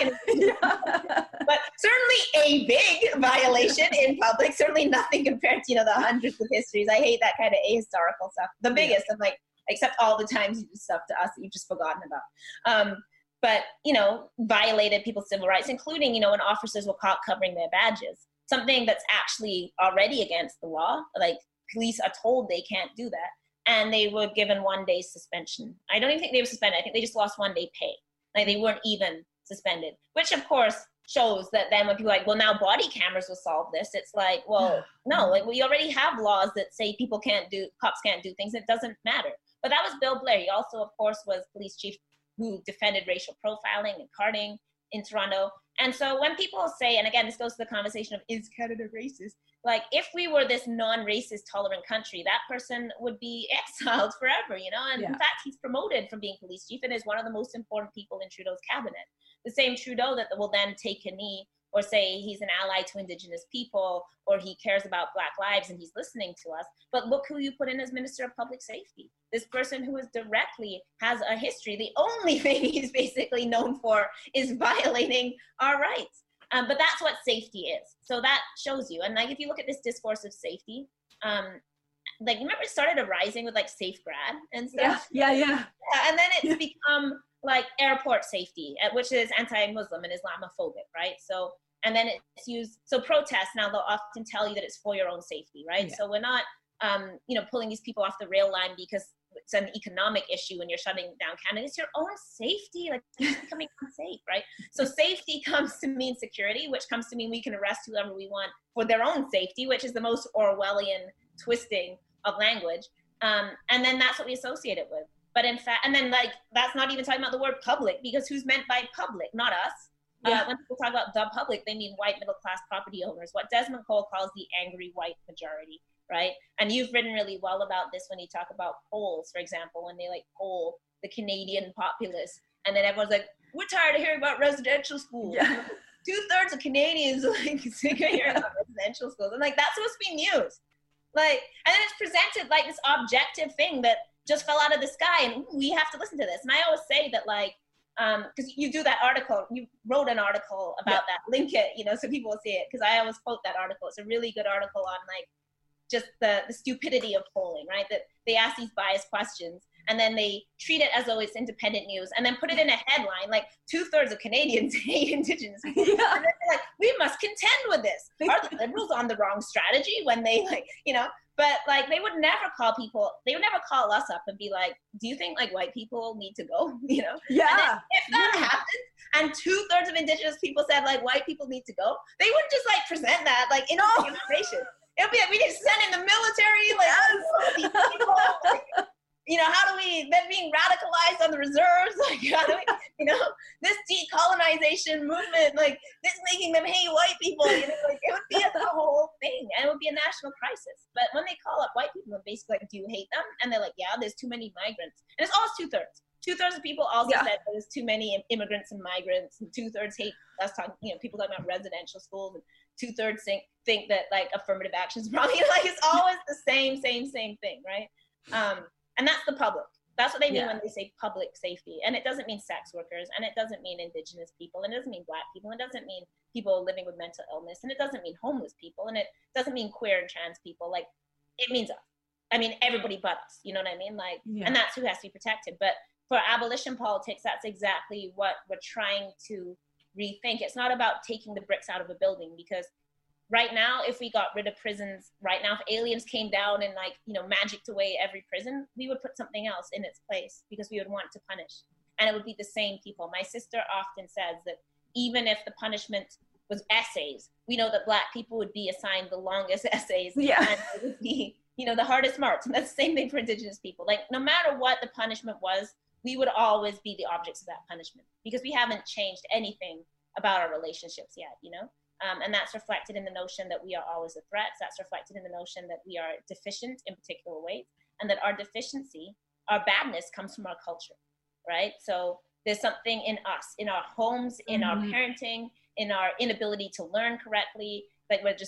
But certainly a big violation in public, certainly nothing compared to, the hundreds of histories. I hate that kind of ahistorical stuff. The biggest, I'm like, except all the times you do stuff to us that you've just forgotten about. But, violated people's civil rights, including, when officers were caught covering their badges, something that's actually already against the law. Like, police are told they can't do that. And they were given 1 day suspension. I don't even think they were suspended. I think they just lost 1 day pay. Like, they weren't even suspended, which of course shows that then when people are like, well, now body cameras will solve this. It's like, well, no, like we already have laws that say cops can't do things. It doesn't matter. But that was Bill Blair. He also, of course, was police chief who defended racial profiling and carding in Toronto. And so when people say, and again, this goes to the conversation of, is Canada racist? Like, if we were this non-racist, tolerant country, that person would be exiled forever, And in fact, he's promoted from being police chief and is one of the most important people in Trudeau's cabinet. The same Trudeau that will then take a knee or say he's an ally to Indigenous people, or he cares about Black lives and he's listening to us. But look who you put in as Minister of Public Safety. This person who has a history. The only thing he's basically known for is violating our rights. But that's what safety is. So that shows you. And like, if you look at this discourse of safety, like, remember it started arising with like Safe Grad and stuff? Yeah. And then it's become like airport safety, which is anti-Muslim and Islamophobic, right? So, and then it's used, so protests, now they'll often tell you that it's for your own safety, right? Yeah. So we're not, pulling these people off the rail line because it's an economic issue when you're shutting down Canada. It's your own safety, like it's becoming unsafe, right? So safety comes to mean security, which comes to mean we can arrest whoever we want for their own safety, which is the most Orwellian twisting of language. And then that's what we associate it with. But in fact, and then like, that's not even talking about the word public, because who's meant by public? Not us. When people talk about the public, they mean white middle-class property owners, what Desmond Cole calls the angry white majority, right? And you've written really well about this when you talk about polls, for example, when they like poll the Canadian populace, and then everyone's like, we're tired of hearing about residential schools. Yeah. 2/3 of Canadians like sick of hearing about residential schools. And like, that's supposed to be news. Like, and then it's presented like this objective thing that just fell out of the sky, and we have to listen to this. And I always say that, like, because you do that article, you wrote an article about that, link it, so people will see it, because I always quote that article. It's a really good article on like just the stupidity of polling, right? That they ask these biased questions and then they treat it as though it's independent news and then put it in a headline like 2/3 of Canadians hate Indigenous people. And then they're like, we must contend with this. Are the Liberals on the wrong strategy when they like, but like they would never call us up and be like, do you think like white people need to go? Yeah. And then if that happens and 2/3 of Indigenous people said like white people need to go, they wouldn't just like present that like in the information. It would be like, we need to send in the military, like these people, like, how do we, then being radicalized on the reserves, like, how do we, this decolonization movement, like, this making them hate white people, like, it would be a whole thing, and it would be a national crisis. But when they call up white people and basically like, do you hate them? And they're like, yeah, there's too many migrants. And it's always 2/3. 2/3 of people also said there's too many immigrants and migrants, and 2/3 hate us talking, people talking about residential schools, and 2/3 think that like affirmative action is wrong. Like it's always the same thing, right? And that's the public. That's what they mean when they say public safety. And it doesn't mean sex workers, and it doesn't mean Indigenous people, and it doesn't mean Black people, and it doesn't mean people living with mental illness, and it doesn't mean homeless people, and it doesn't mean queer and trans people. Like, it means us. I mean, everybody but us. You know what I mean? Like, and that's who has to be protected. But for abolition politics, that's exactly what we're trying to rethink. It's not about taking the bricks out of a building, because right now, if we got rid of prisons right now, if aliens came down and like, magicked away every prison, we would put something else in its place because we would want to punish. And it would be the same people. My sister often says that even if the punishment was essays, we know that Black people would be assigned the longest essays. And it would be, the hardest marks. And that's the same thing for Indigenous people. Like, no matter what the punishment was, we would always be the objects of that punishment because we haven't changed anything about our relationships yet, and that's reflected in the notion that we are always a threat. That's reflected in the notion that we are deficient in particular ways, and that our deficiency, our badness comes from our culture, right? So there's something in us, in our homes, in our parenting, in our inability to learn correctly, like we're just,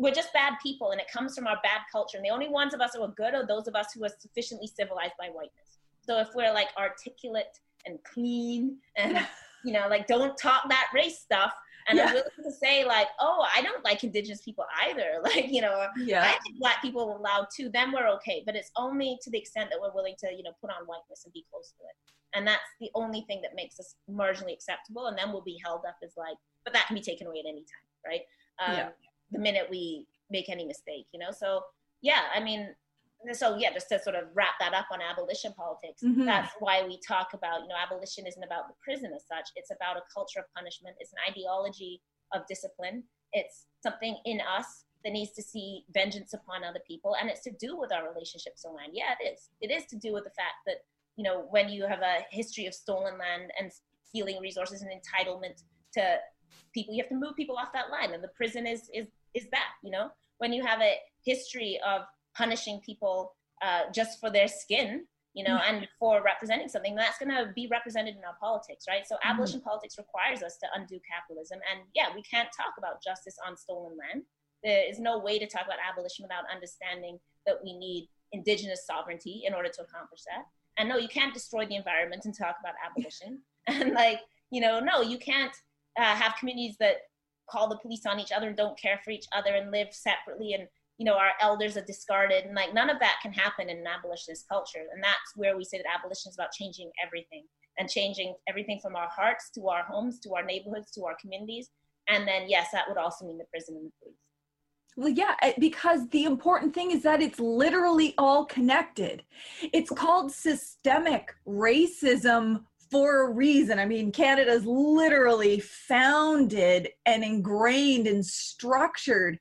we're just bad people, and it comes from our bad culture. And the only ones of us who are good are those of us who are sufficiently civilized by whiteness. So if we're like articulate and clean and, you know, like don't talk that race stuff, and I'm willing to say like, oh, I don't like Indigenous people either. Like, you know, I think Black people are allowed too, then we're okay. But it's only to the extent that we're willing to, you know, put on whiteness and be close to it. And that's the only thing that makes us marginally acceptable. And then we'll be held up as like, but that can be taken away at any time, right? The minute we make any mistake, you know? So yeah, I mean, so yeah, just to sort of wrap that up on abolition politics, that's why we talk about, you know, abolition isn't about the prison as such. It's about a culture of punishment. It's an ideology of discipline. It's something in us that needs to see vengeance upon other people. And it's to do with our relationships to land. Yeah, it is. It is to do with the fact that, you know, when you have a history of stolen land and stealing resources and entitlement to people, you have to move people off that line. And the prison is that, you know, when you have a history of punishing people just for their skin, you know, and for representing something, that's going to be represented in our politics, right? So abolition politics requires us to undo capitalism. And yeah, we can't talk about justice on stolen land. There is no way to talk about abolition without understanding that we need Indigenous sovereignty in order to accomplish that. And no, you can't destroy the environment and talk about abolition. And like, you know, no, you can't have communities that call the police on each other and don't care for each other and live separately, and you know, our elders are discarded, and like none of that can happen in an abolitionist culture. And that's where we say that abolition is about changing everything, and changing everything from our hearts to our homes, to our neighborhoods, to our communities. And then yes, that would also mean the prison and the police. Well, yeah, because the important thing is that it's literally all connected. It's called systemic racism for a reason. I mean, Canada's literally founded and ingrained and structured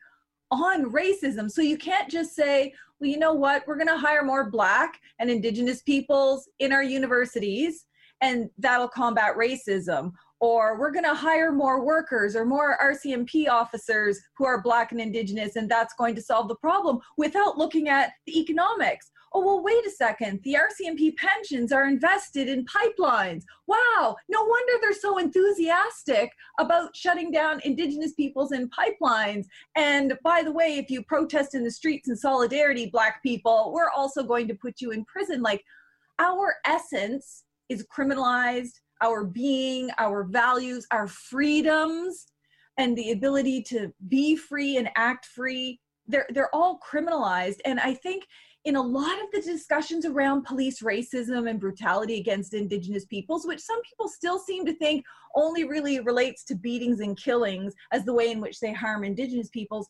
on racism. So you can't just say, well, you know what, we're going to hire more Black and Indigenous peoples in our universities and that'll combat racism. Or we're going to hire more workers or more RCMP officers who are Black and Indigenous, and that's going to solve the problem, without looking at the economics. Oh, well, wait a second. The RCMP pensions are invested in pipelines. Wow, no wonder they're so enthusiastic about shutting down Indigenous peoples in pipelines. And by the way, if you protest in the streets in solidarity, Black people, we're also going to put you in prison. Like, our essence is criminalized, our being, our values, our freedoms, and the ability to be free and act free, they're all criminalized. And I think in a lot of the discussions around police racism and brutality against Indigenous peoples, which some people still seem to think only really relates to beatings and killings as the way in which they harm Indigenous peoples,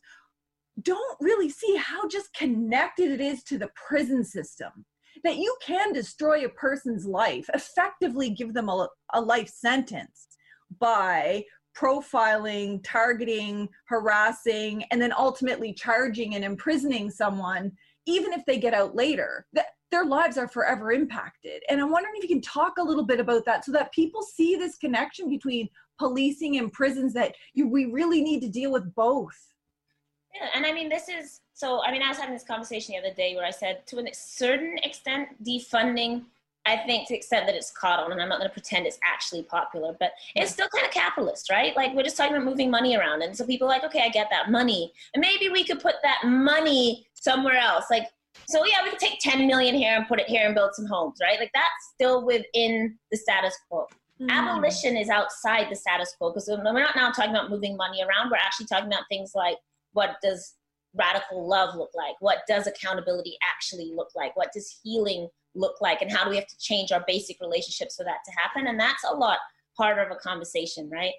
don't really see how just connected it is to the prison system. That you can destroy a person's life, effectively give them a life sentence by profiling, targeting, harassing, and then ultimately charging and imprisoning someone, even if they get out later. Their lives are forever impacted. And I'm wondering if you can talk a little bit about that so that people see this connection between policing and prisons, that we really need to deal with both. Yeah, and I mean, I was having this conversation the other day where I said, to a certain extent, defunding, I think to the extent that it's caught on, and I'm not going to pretend it's actually popular, but it's still kind of capitalist, right? Like, we're just talking about moving money around. And so people are like, okay, I get that money. And maybe we could put that money somewhere else. Like, so yeah, we could take 10 million here and put it here and build some homes, right? Like, that's still within the status quo. Abolition is outside the status quo, because we're not now talking about moving money around. We're actually talking about things like, what does radical love look like? What does accountability actually look like? What does healing look like? And how do we have to change our basic relationships for that to happen? And that's a lot harder of a conversation, right?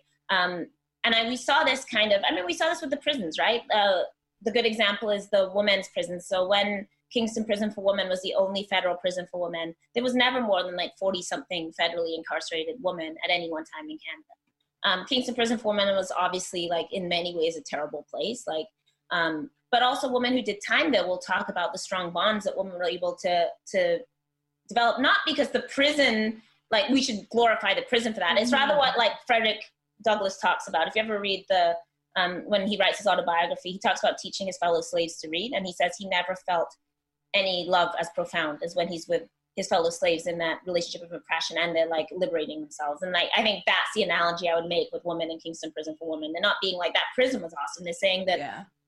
We saw this we saw this with the prisons, right? The good example is the women's prison. So when Kingston Prison for Women was the only federal prison for women, there was never more than like 40-something federally incarcerated women at any one time in Canada. Kingston Prison for Women was obviously, like, in many ways a terrible place. Like, but also women who did time there will talk about the strong bonds that women were able to develop, not because the prison, like, we should glorify the prison for that. It's rather what, like, Frederick Douglass talks about. If you ever read when he writes his autobiography, he talks about teaching his fellow slaves to read. And he says he never felt any love as profound as when he's with his fellow slaves in that relationship of oppression, and they're like liberating themselves. And like, I think that's the analogy I would make with women in Kingston Prison for Women. They're not being like, that prison was awesome. They're saying that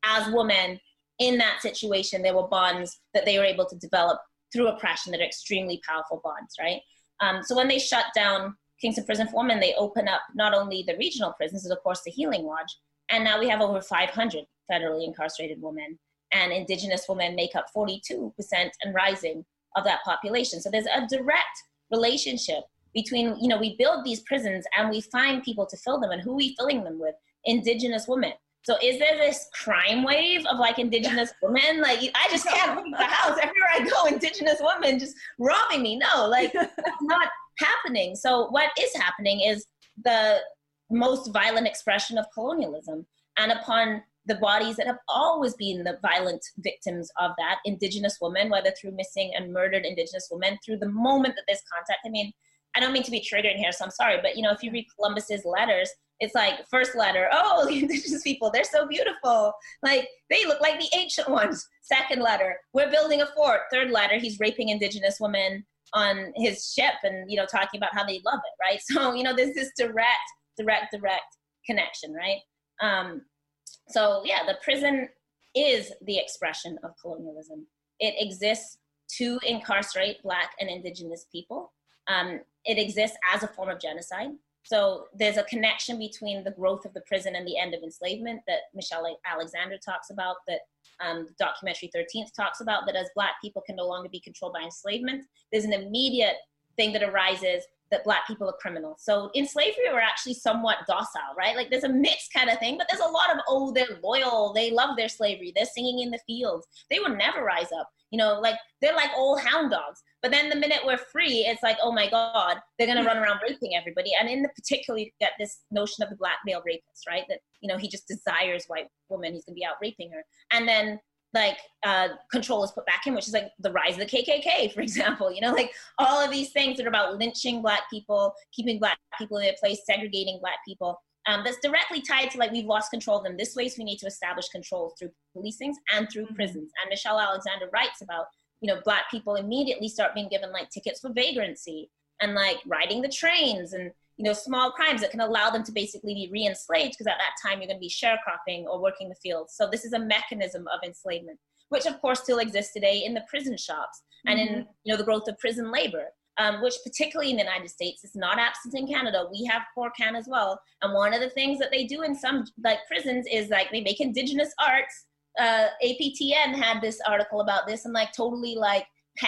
as women in that situation, there were bonds that they were able to develop through oppression that are extremely powerful bonds, right? So when they shut down Kingston Prison for Women, they open up not only the regional prisons, but of course the Healing Lodge. And now we have over 500 federally incarcerated women, and Indigenous women make up 42% and rising of that population. So there's a direct relationship between, you know, we build these prisons and we find people to fill them, and who are we filling them with? Indigenous women. So is there this crime wave of like Indigenous women? Like, I just can't leave the house. Everywhere I go, Indigenous women just robbing me. No, like that's not happening. So what is happening is the most violent expression of colonialism, and upon the bodies that have always been the violent victims of that, Indigenous women, whether through missing and murdered Indigenous women, through the moment that there's contact. I mean, I don't mean to be triggering here, so I'm sorry, but you know, if you read Columbus's letters, it's like, first letter, oh, the Indigenous people, they're so beautiful. Like, they look like the ancient ones. Second letter, we're building a fort. Third letter, he's raping Indigenous women on his ship and, you know, talking about how they love it, right? So, you know, there's this direct connection, right? So yeah, the prison is the expression of colonialism. It exists to incarcerate Black and Indigenous people. It exists as a form of genocide. So there's a connection between the growth of the prison and the end of enslavement that Michelle Alexander talks about, that the documentary 13th talks about, that as Black people can no longer be controlled by enslavement, there's an immediate thing that arises that Black people are criminals. So in slavery, we're actually somewhat docile, right? Like there's a mixed kind of thing, but there's a lot of, oh, they're loyal, they love their slavery, they're singing in the fields. They would never rise up, you know, like they're like old hound dogs. But then the minute we're free, it's like, oh my God, they're gonna run around raping everybody. And in the particular, you get this notion of the Black male rapist, right? That, you know, he just desires white woman, he's gonna be out raping her. And then like control is put back in, which is like the rise of the KKK, for example, you know, like all of these things that are about lynching Black people, keeping Black people in their place, segregating Black people. That's directly tied to like, we've lost control of them this way, so we need to establish control through policings and through prisons. And Michelle Alexander writes about, you know, Black people immediately start being given like tickets for vagrancy and like riding the trains and, you know, small crimes that can allow them to basically be re-enslaved, because at that time you're going to be sharecropping or working the fields. So this is a mechanism of enslavement, which of course still exists today in the prison shops and in, you know, the growth of prison labor, which particularly in the United States is not absent in Canada. We have PORCAN as well. And one of the things that they do in some like prisons is like they make Indigenous arts. APTN had this article about this, and like totally like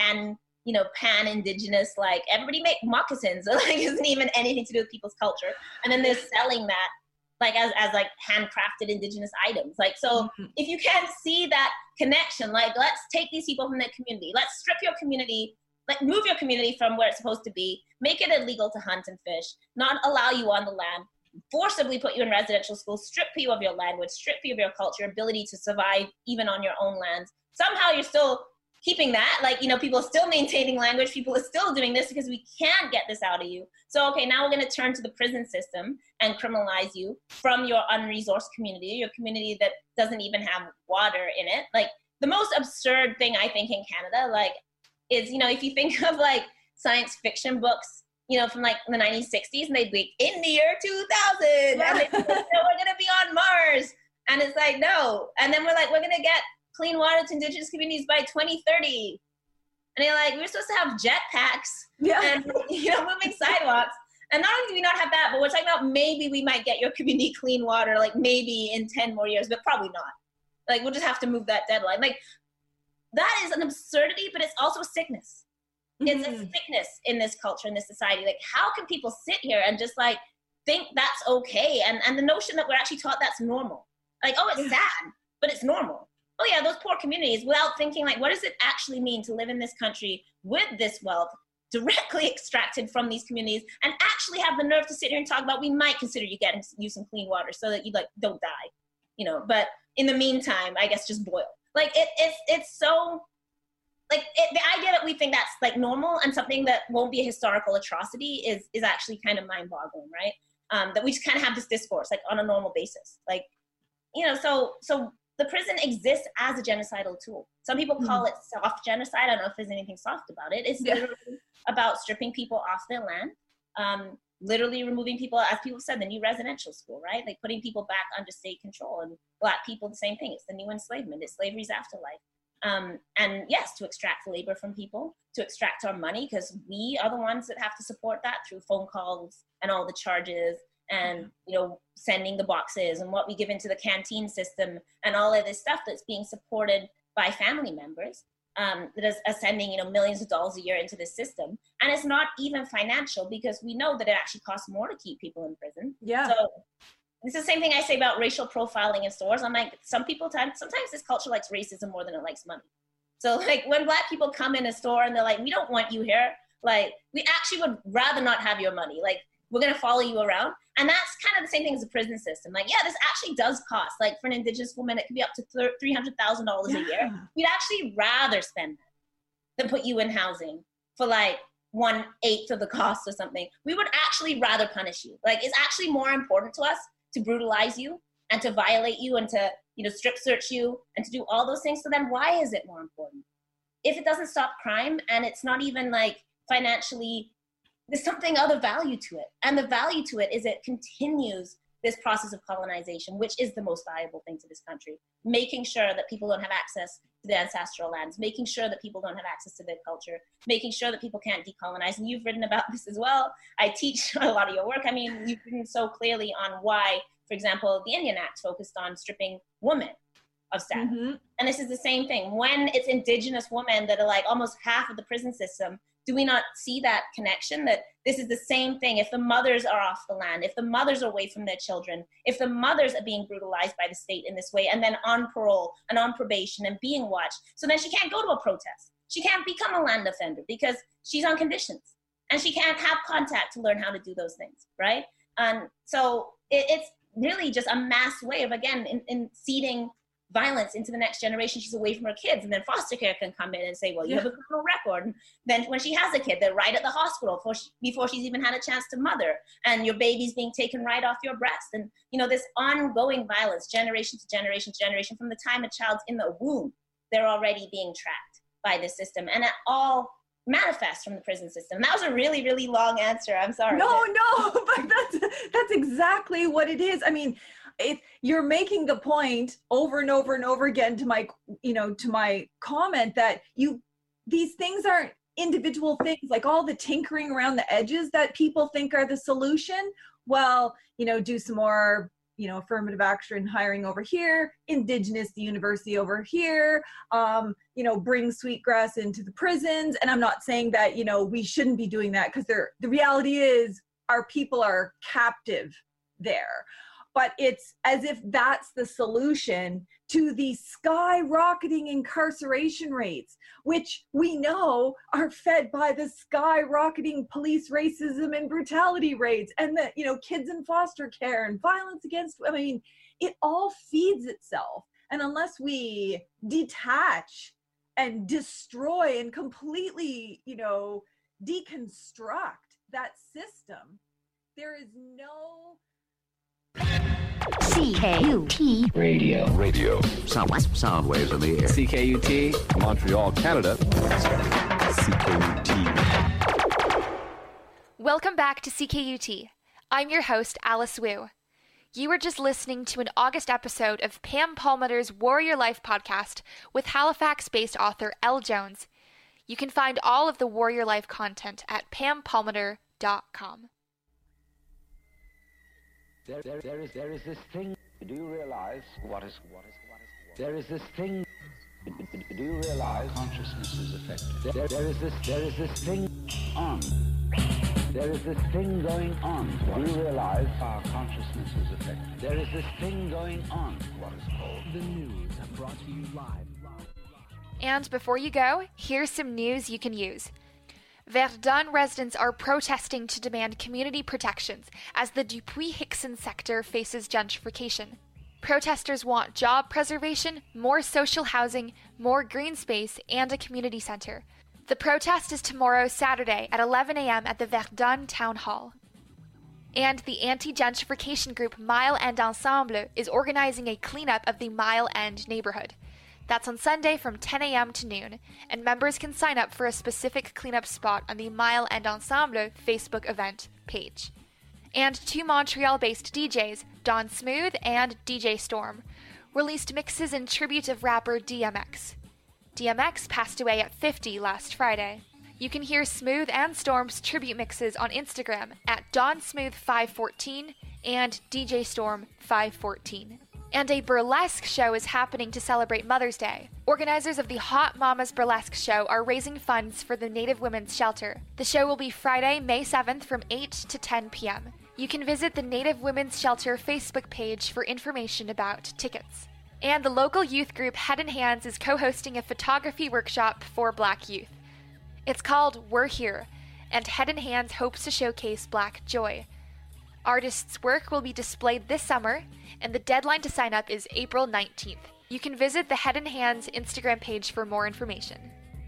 pan-Indigenous, like everybody make moccasins, or like isn't even anything to do with people's culture. And then they're selling that like as like handcrafted Indigenous items. Like, so if you can't see that connection, like let's take these people from their community, let's strip your community, like move your community from where it's supposed to be, make it illegal to hunt and fish, not allow you on the land, forcibly put you in residential schools, strip you of your language, strip you of your culture, ability to survive even on your own lands. Somehow you're still keeping that, like, you know, people are still maintaining language, people are still doing this because we can't get this out of you. So, okay, now we're going to turn to the prison system and criminalize you from your unresourced community, your community that doesn't even have water in it. Like, the most absurd thing I think in Canada, like, is, you know, if you think of like science fiction books, you know, from like the 1960s, and they'd be in the year 2000, and they'd say, no, we're going to be on Mars. And it's like, no. And then we're like, we're going to get clean water to Indigenous communities by 2030. And they're like, we're supposed to have jetpacks and, you know, moving sidewalks. And not only do we not have that, but we're talking about maybe we might get your community clean water, like maybe in 10 more years, but probably not. Like, we'll just have to move that deadline. Like, that is an absurdity, but it's also a sickness. It's a sickness in this culture, in this society. Like, how can people sit here and just like think that's okay? And the notion that we're actually taught that's normal. Like, oh, it's sad, but it's normal. Oh yeah, those poor communities, without thinking like, what does it actually mean to live in this country with this wealth directly extracted from these communities, and actually have the nerve to sit here and talk about, we might consider you getting you some clean water so that you like don't die, you know, but in the meantime, I guess just boil. Like it's so, like the idea that we think that's like normal and something that won't be a historical atrocity is actually kind of mind-boggling, right? That we just kind of have this discourse like on a normal basis, like, you know, so the prison exists as a genocidal tool. Some people call it soft genocide. I don't know if there's anything soft about it. It's literally about stripping people off their land, literally removing people, as people said, the new residential school, right? Like putting people back under state control, and Black people, the same thing. It's the new enslavement. It's slavery's afterlife. And yes, to extract labor from people, to extract our money, because we are the ones that have to support that through phone calls and all the charges and, you know, sending the boxes and what we give into the canteen system and all of this stuff that's being supported by family members. That is sending, you know, millions of dollars a year into the system. And it's not even financial, because we know that it actually costs more to keep people in prison. Yeah. So it's the same thing I say about racial profiling in stores. I'm like, sometimes this culture likes racism more than it likes money. So like when Black people come in a store and they're like, we don't want you here. Like, we actually would rather not have your money. Like, we're going to follow you around. And that's kind of the same thing as the prison system. Like, yeah, this actually does cost. Like, for an Indigenous woman, it could be up to $300,000 a year. We'd actually rather spend that than put you in housing for like 1/8 of the cost or something. We would actually rather punish you. Like, it's actually more important to us to brutalize you and to violate you and to, you know, strip search you and to do all those things. So then why is it more important? If it doesn't stop crime and it's not even like financially, there's something other value to it. And the value to it is it continues this process of colonization, which is the most valuable thing to this country. Making sure that people don't have access to the ancestral lands, making sure that people don't have access to their culture, making sure that people can't decolonize. And you've written about this as well. I teach a lot of your work. I mean, you've written so clearly on why, for example, the Indian Act focused on stripping women of status. And this is the same thing. When it's Indigenous women that are like almost half of the prison system, do we not see that connection, that this is the same thing? If the mothers are off the land, if the mothers are away from their children, if the mothers are being brutalized by the state in this way and then on parole and on probation and being watched, so then she can't go to a protest. She can't become a land offender because she's on conditions and she can't have contact to learn how to do those things, right? And so it's really just a mass way of, again, in seeding violence into the next generation. She's away from her kids, and then foster care can come in and say, well, you have a criminal record. And then when she has a kid, they're right at the hospital before she's even had a chance to mother, and your baby's being taken right off your breast. And, you know, this ongoing violence, generation to generation to generation, from the time a child's in the womb, they're already being tracked by the system. And it all manifests from the prison system. That was a really, really long answer. I'm sorry. No, but that's exactly what it is. I mean, if you're making the point over and over and over again to my comment that these things aren't individual things, like all the tinkering around the edges that people think are the solution. Well, you know, do some more, you know, affirmative action hiring over here, Indigenous the university over here, you know, bring Sweetgrass into the prisons. And I'm not saying that, you know, we shouldn't be doing that, because the reality is our people are captive there. But it's as if that's the solution to the skyrocketing incarceration rates, which we know are fed by the skyrocketing police racism and brutality rates, and the, you know, kids in foster care and violence against, I mean, it all feeds itself. And unless we detach and destroy and completely, you know, deconstruct that system, there is no CKUT Radio. Sound waves in the air. CKUT, Montreal, Canada. CKUT. Welcome back to CKUT. I'm your host, Alice Wu. You were just listening to an August episode of Pam Palmetter's Warrior Life podcast with Halifax-based author Elle Jones. You can find all of the Warrior Life content at pampalmeter.com. There is this thing. Do you realize what is? There is this thing. Do you realize consciousness is affected? There is this thing on. There is this thing going on. Do you realize our consciousness is affected? There is this thing going on. What is called the news, brought to you live. And before you go, here's some news you can use. Verdun residents are protesting to demand community protections as the Dupuis-Hixson sector faces gentrification. Protesters want job preservation, more social housing, more green space, and a community center. The protest is tomorrow, Saturday, at 11 a.m. at the Verdun Town Hall. And the anti-gentrification group Mile End Ensemble is organizing a cleanup of the Mile End neighborhood. That's on Sunday from 10 a.m. to noon, and members can sign up for a specific cleanup spot on the Mile End Ensemble Facebook event page. And two Montreal-based DJs, Don Smooth and DJ Storm, released mixes in tribute of rapper DMX. DMX passed away at 50 last Friday. You can hear Smooth and Storm's tribute mixes on Instagram at DonSmooth514 and DJ Storm 514. And a burlesque show is happening to celebrate Mother's Day. Organizers of the Hot Mamas Burlesque Show are raising funds for the Native Women's Shelter. The show will be Friday, May 7th from 8 to 10 p.m. You can visit the Native Women's Shelter Facebook page for information about tickets. And the local youth group Head and Hands is co-hosting a photography workshop for Black youth. It's called We're Here, and Head and Hands hopes to showcase Black joy. Artists' work will be displayed this summer, and the deadline to sign up is April 19th. You can visit the Head and Hands Instagram page for more information.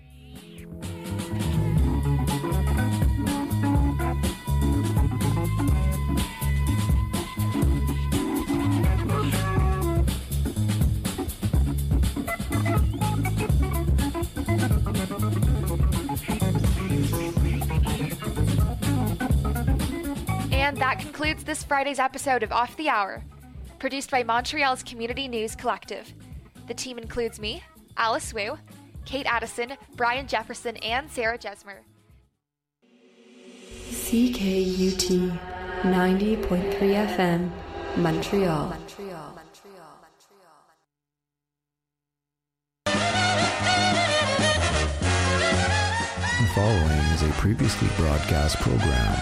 And that concludes this Friday's episode of Off the Hour, produced by Montreal's Community News Collective. The team includes me, Alice Wu, Kate Addison, Brian Jefferson, and Sarah Jesmer. CKUT 90.3 FM, Montreal. The following is a previously broadcast program.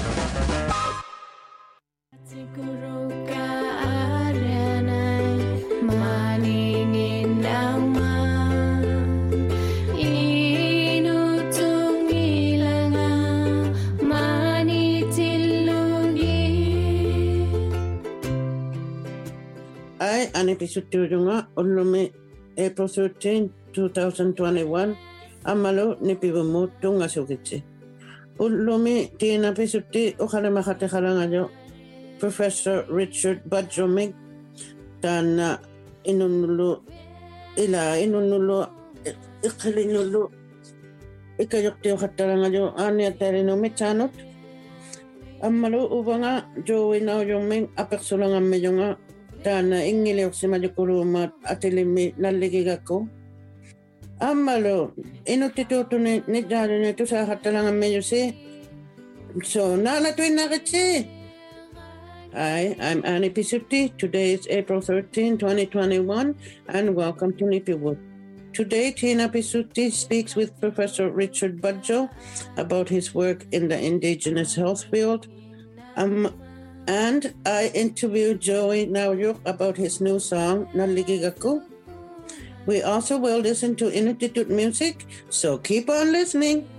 I anipisuturunga ulumi April 13, 2021 amalo nipibumutunga sugitsi. Ulumi tina pisuti ukalimahate halangayo Professor Richard Budjoe tana inunulu ikalinulu ikayokti ukatalangayo aniatarino mechanot amalo ubanga Joey na yung apersolanga meyonga tana ingile oksimajukurumat atilimi naligigako amalo inutitutu ni jarine tu sa hatalanga meyose so nala tuin nakatsi. Hi, I'm Annie Pisuti. Today is April 13, 2021, and welcome to Nipiwood. Today, Tina Pisuti speaks with Professor Richard Budjoe about his work in the indigenous health field. And I interviewed Joey Nauyuk about his new song, Naligigaku. We also will listen to Inuktitut music, so keep on listening.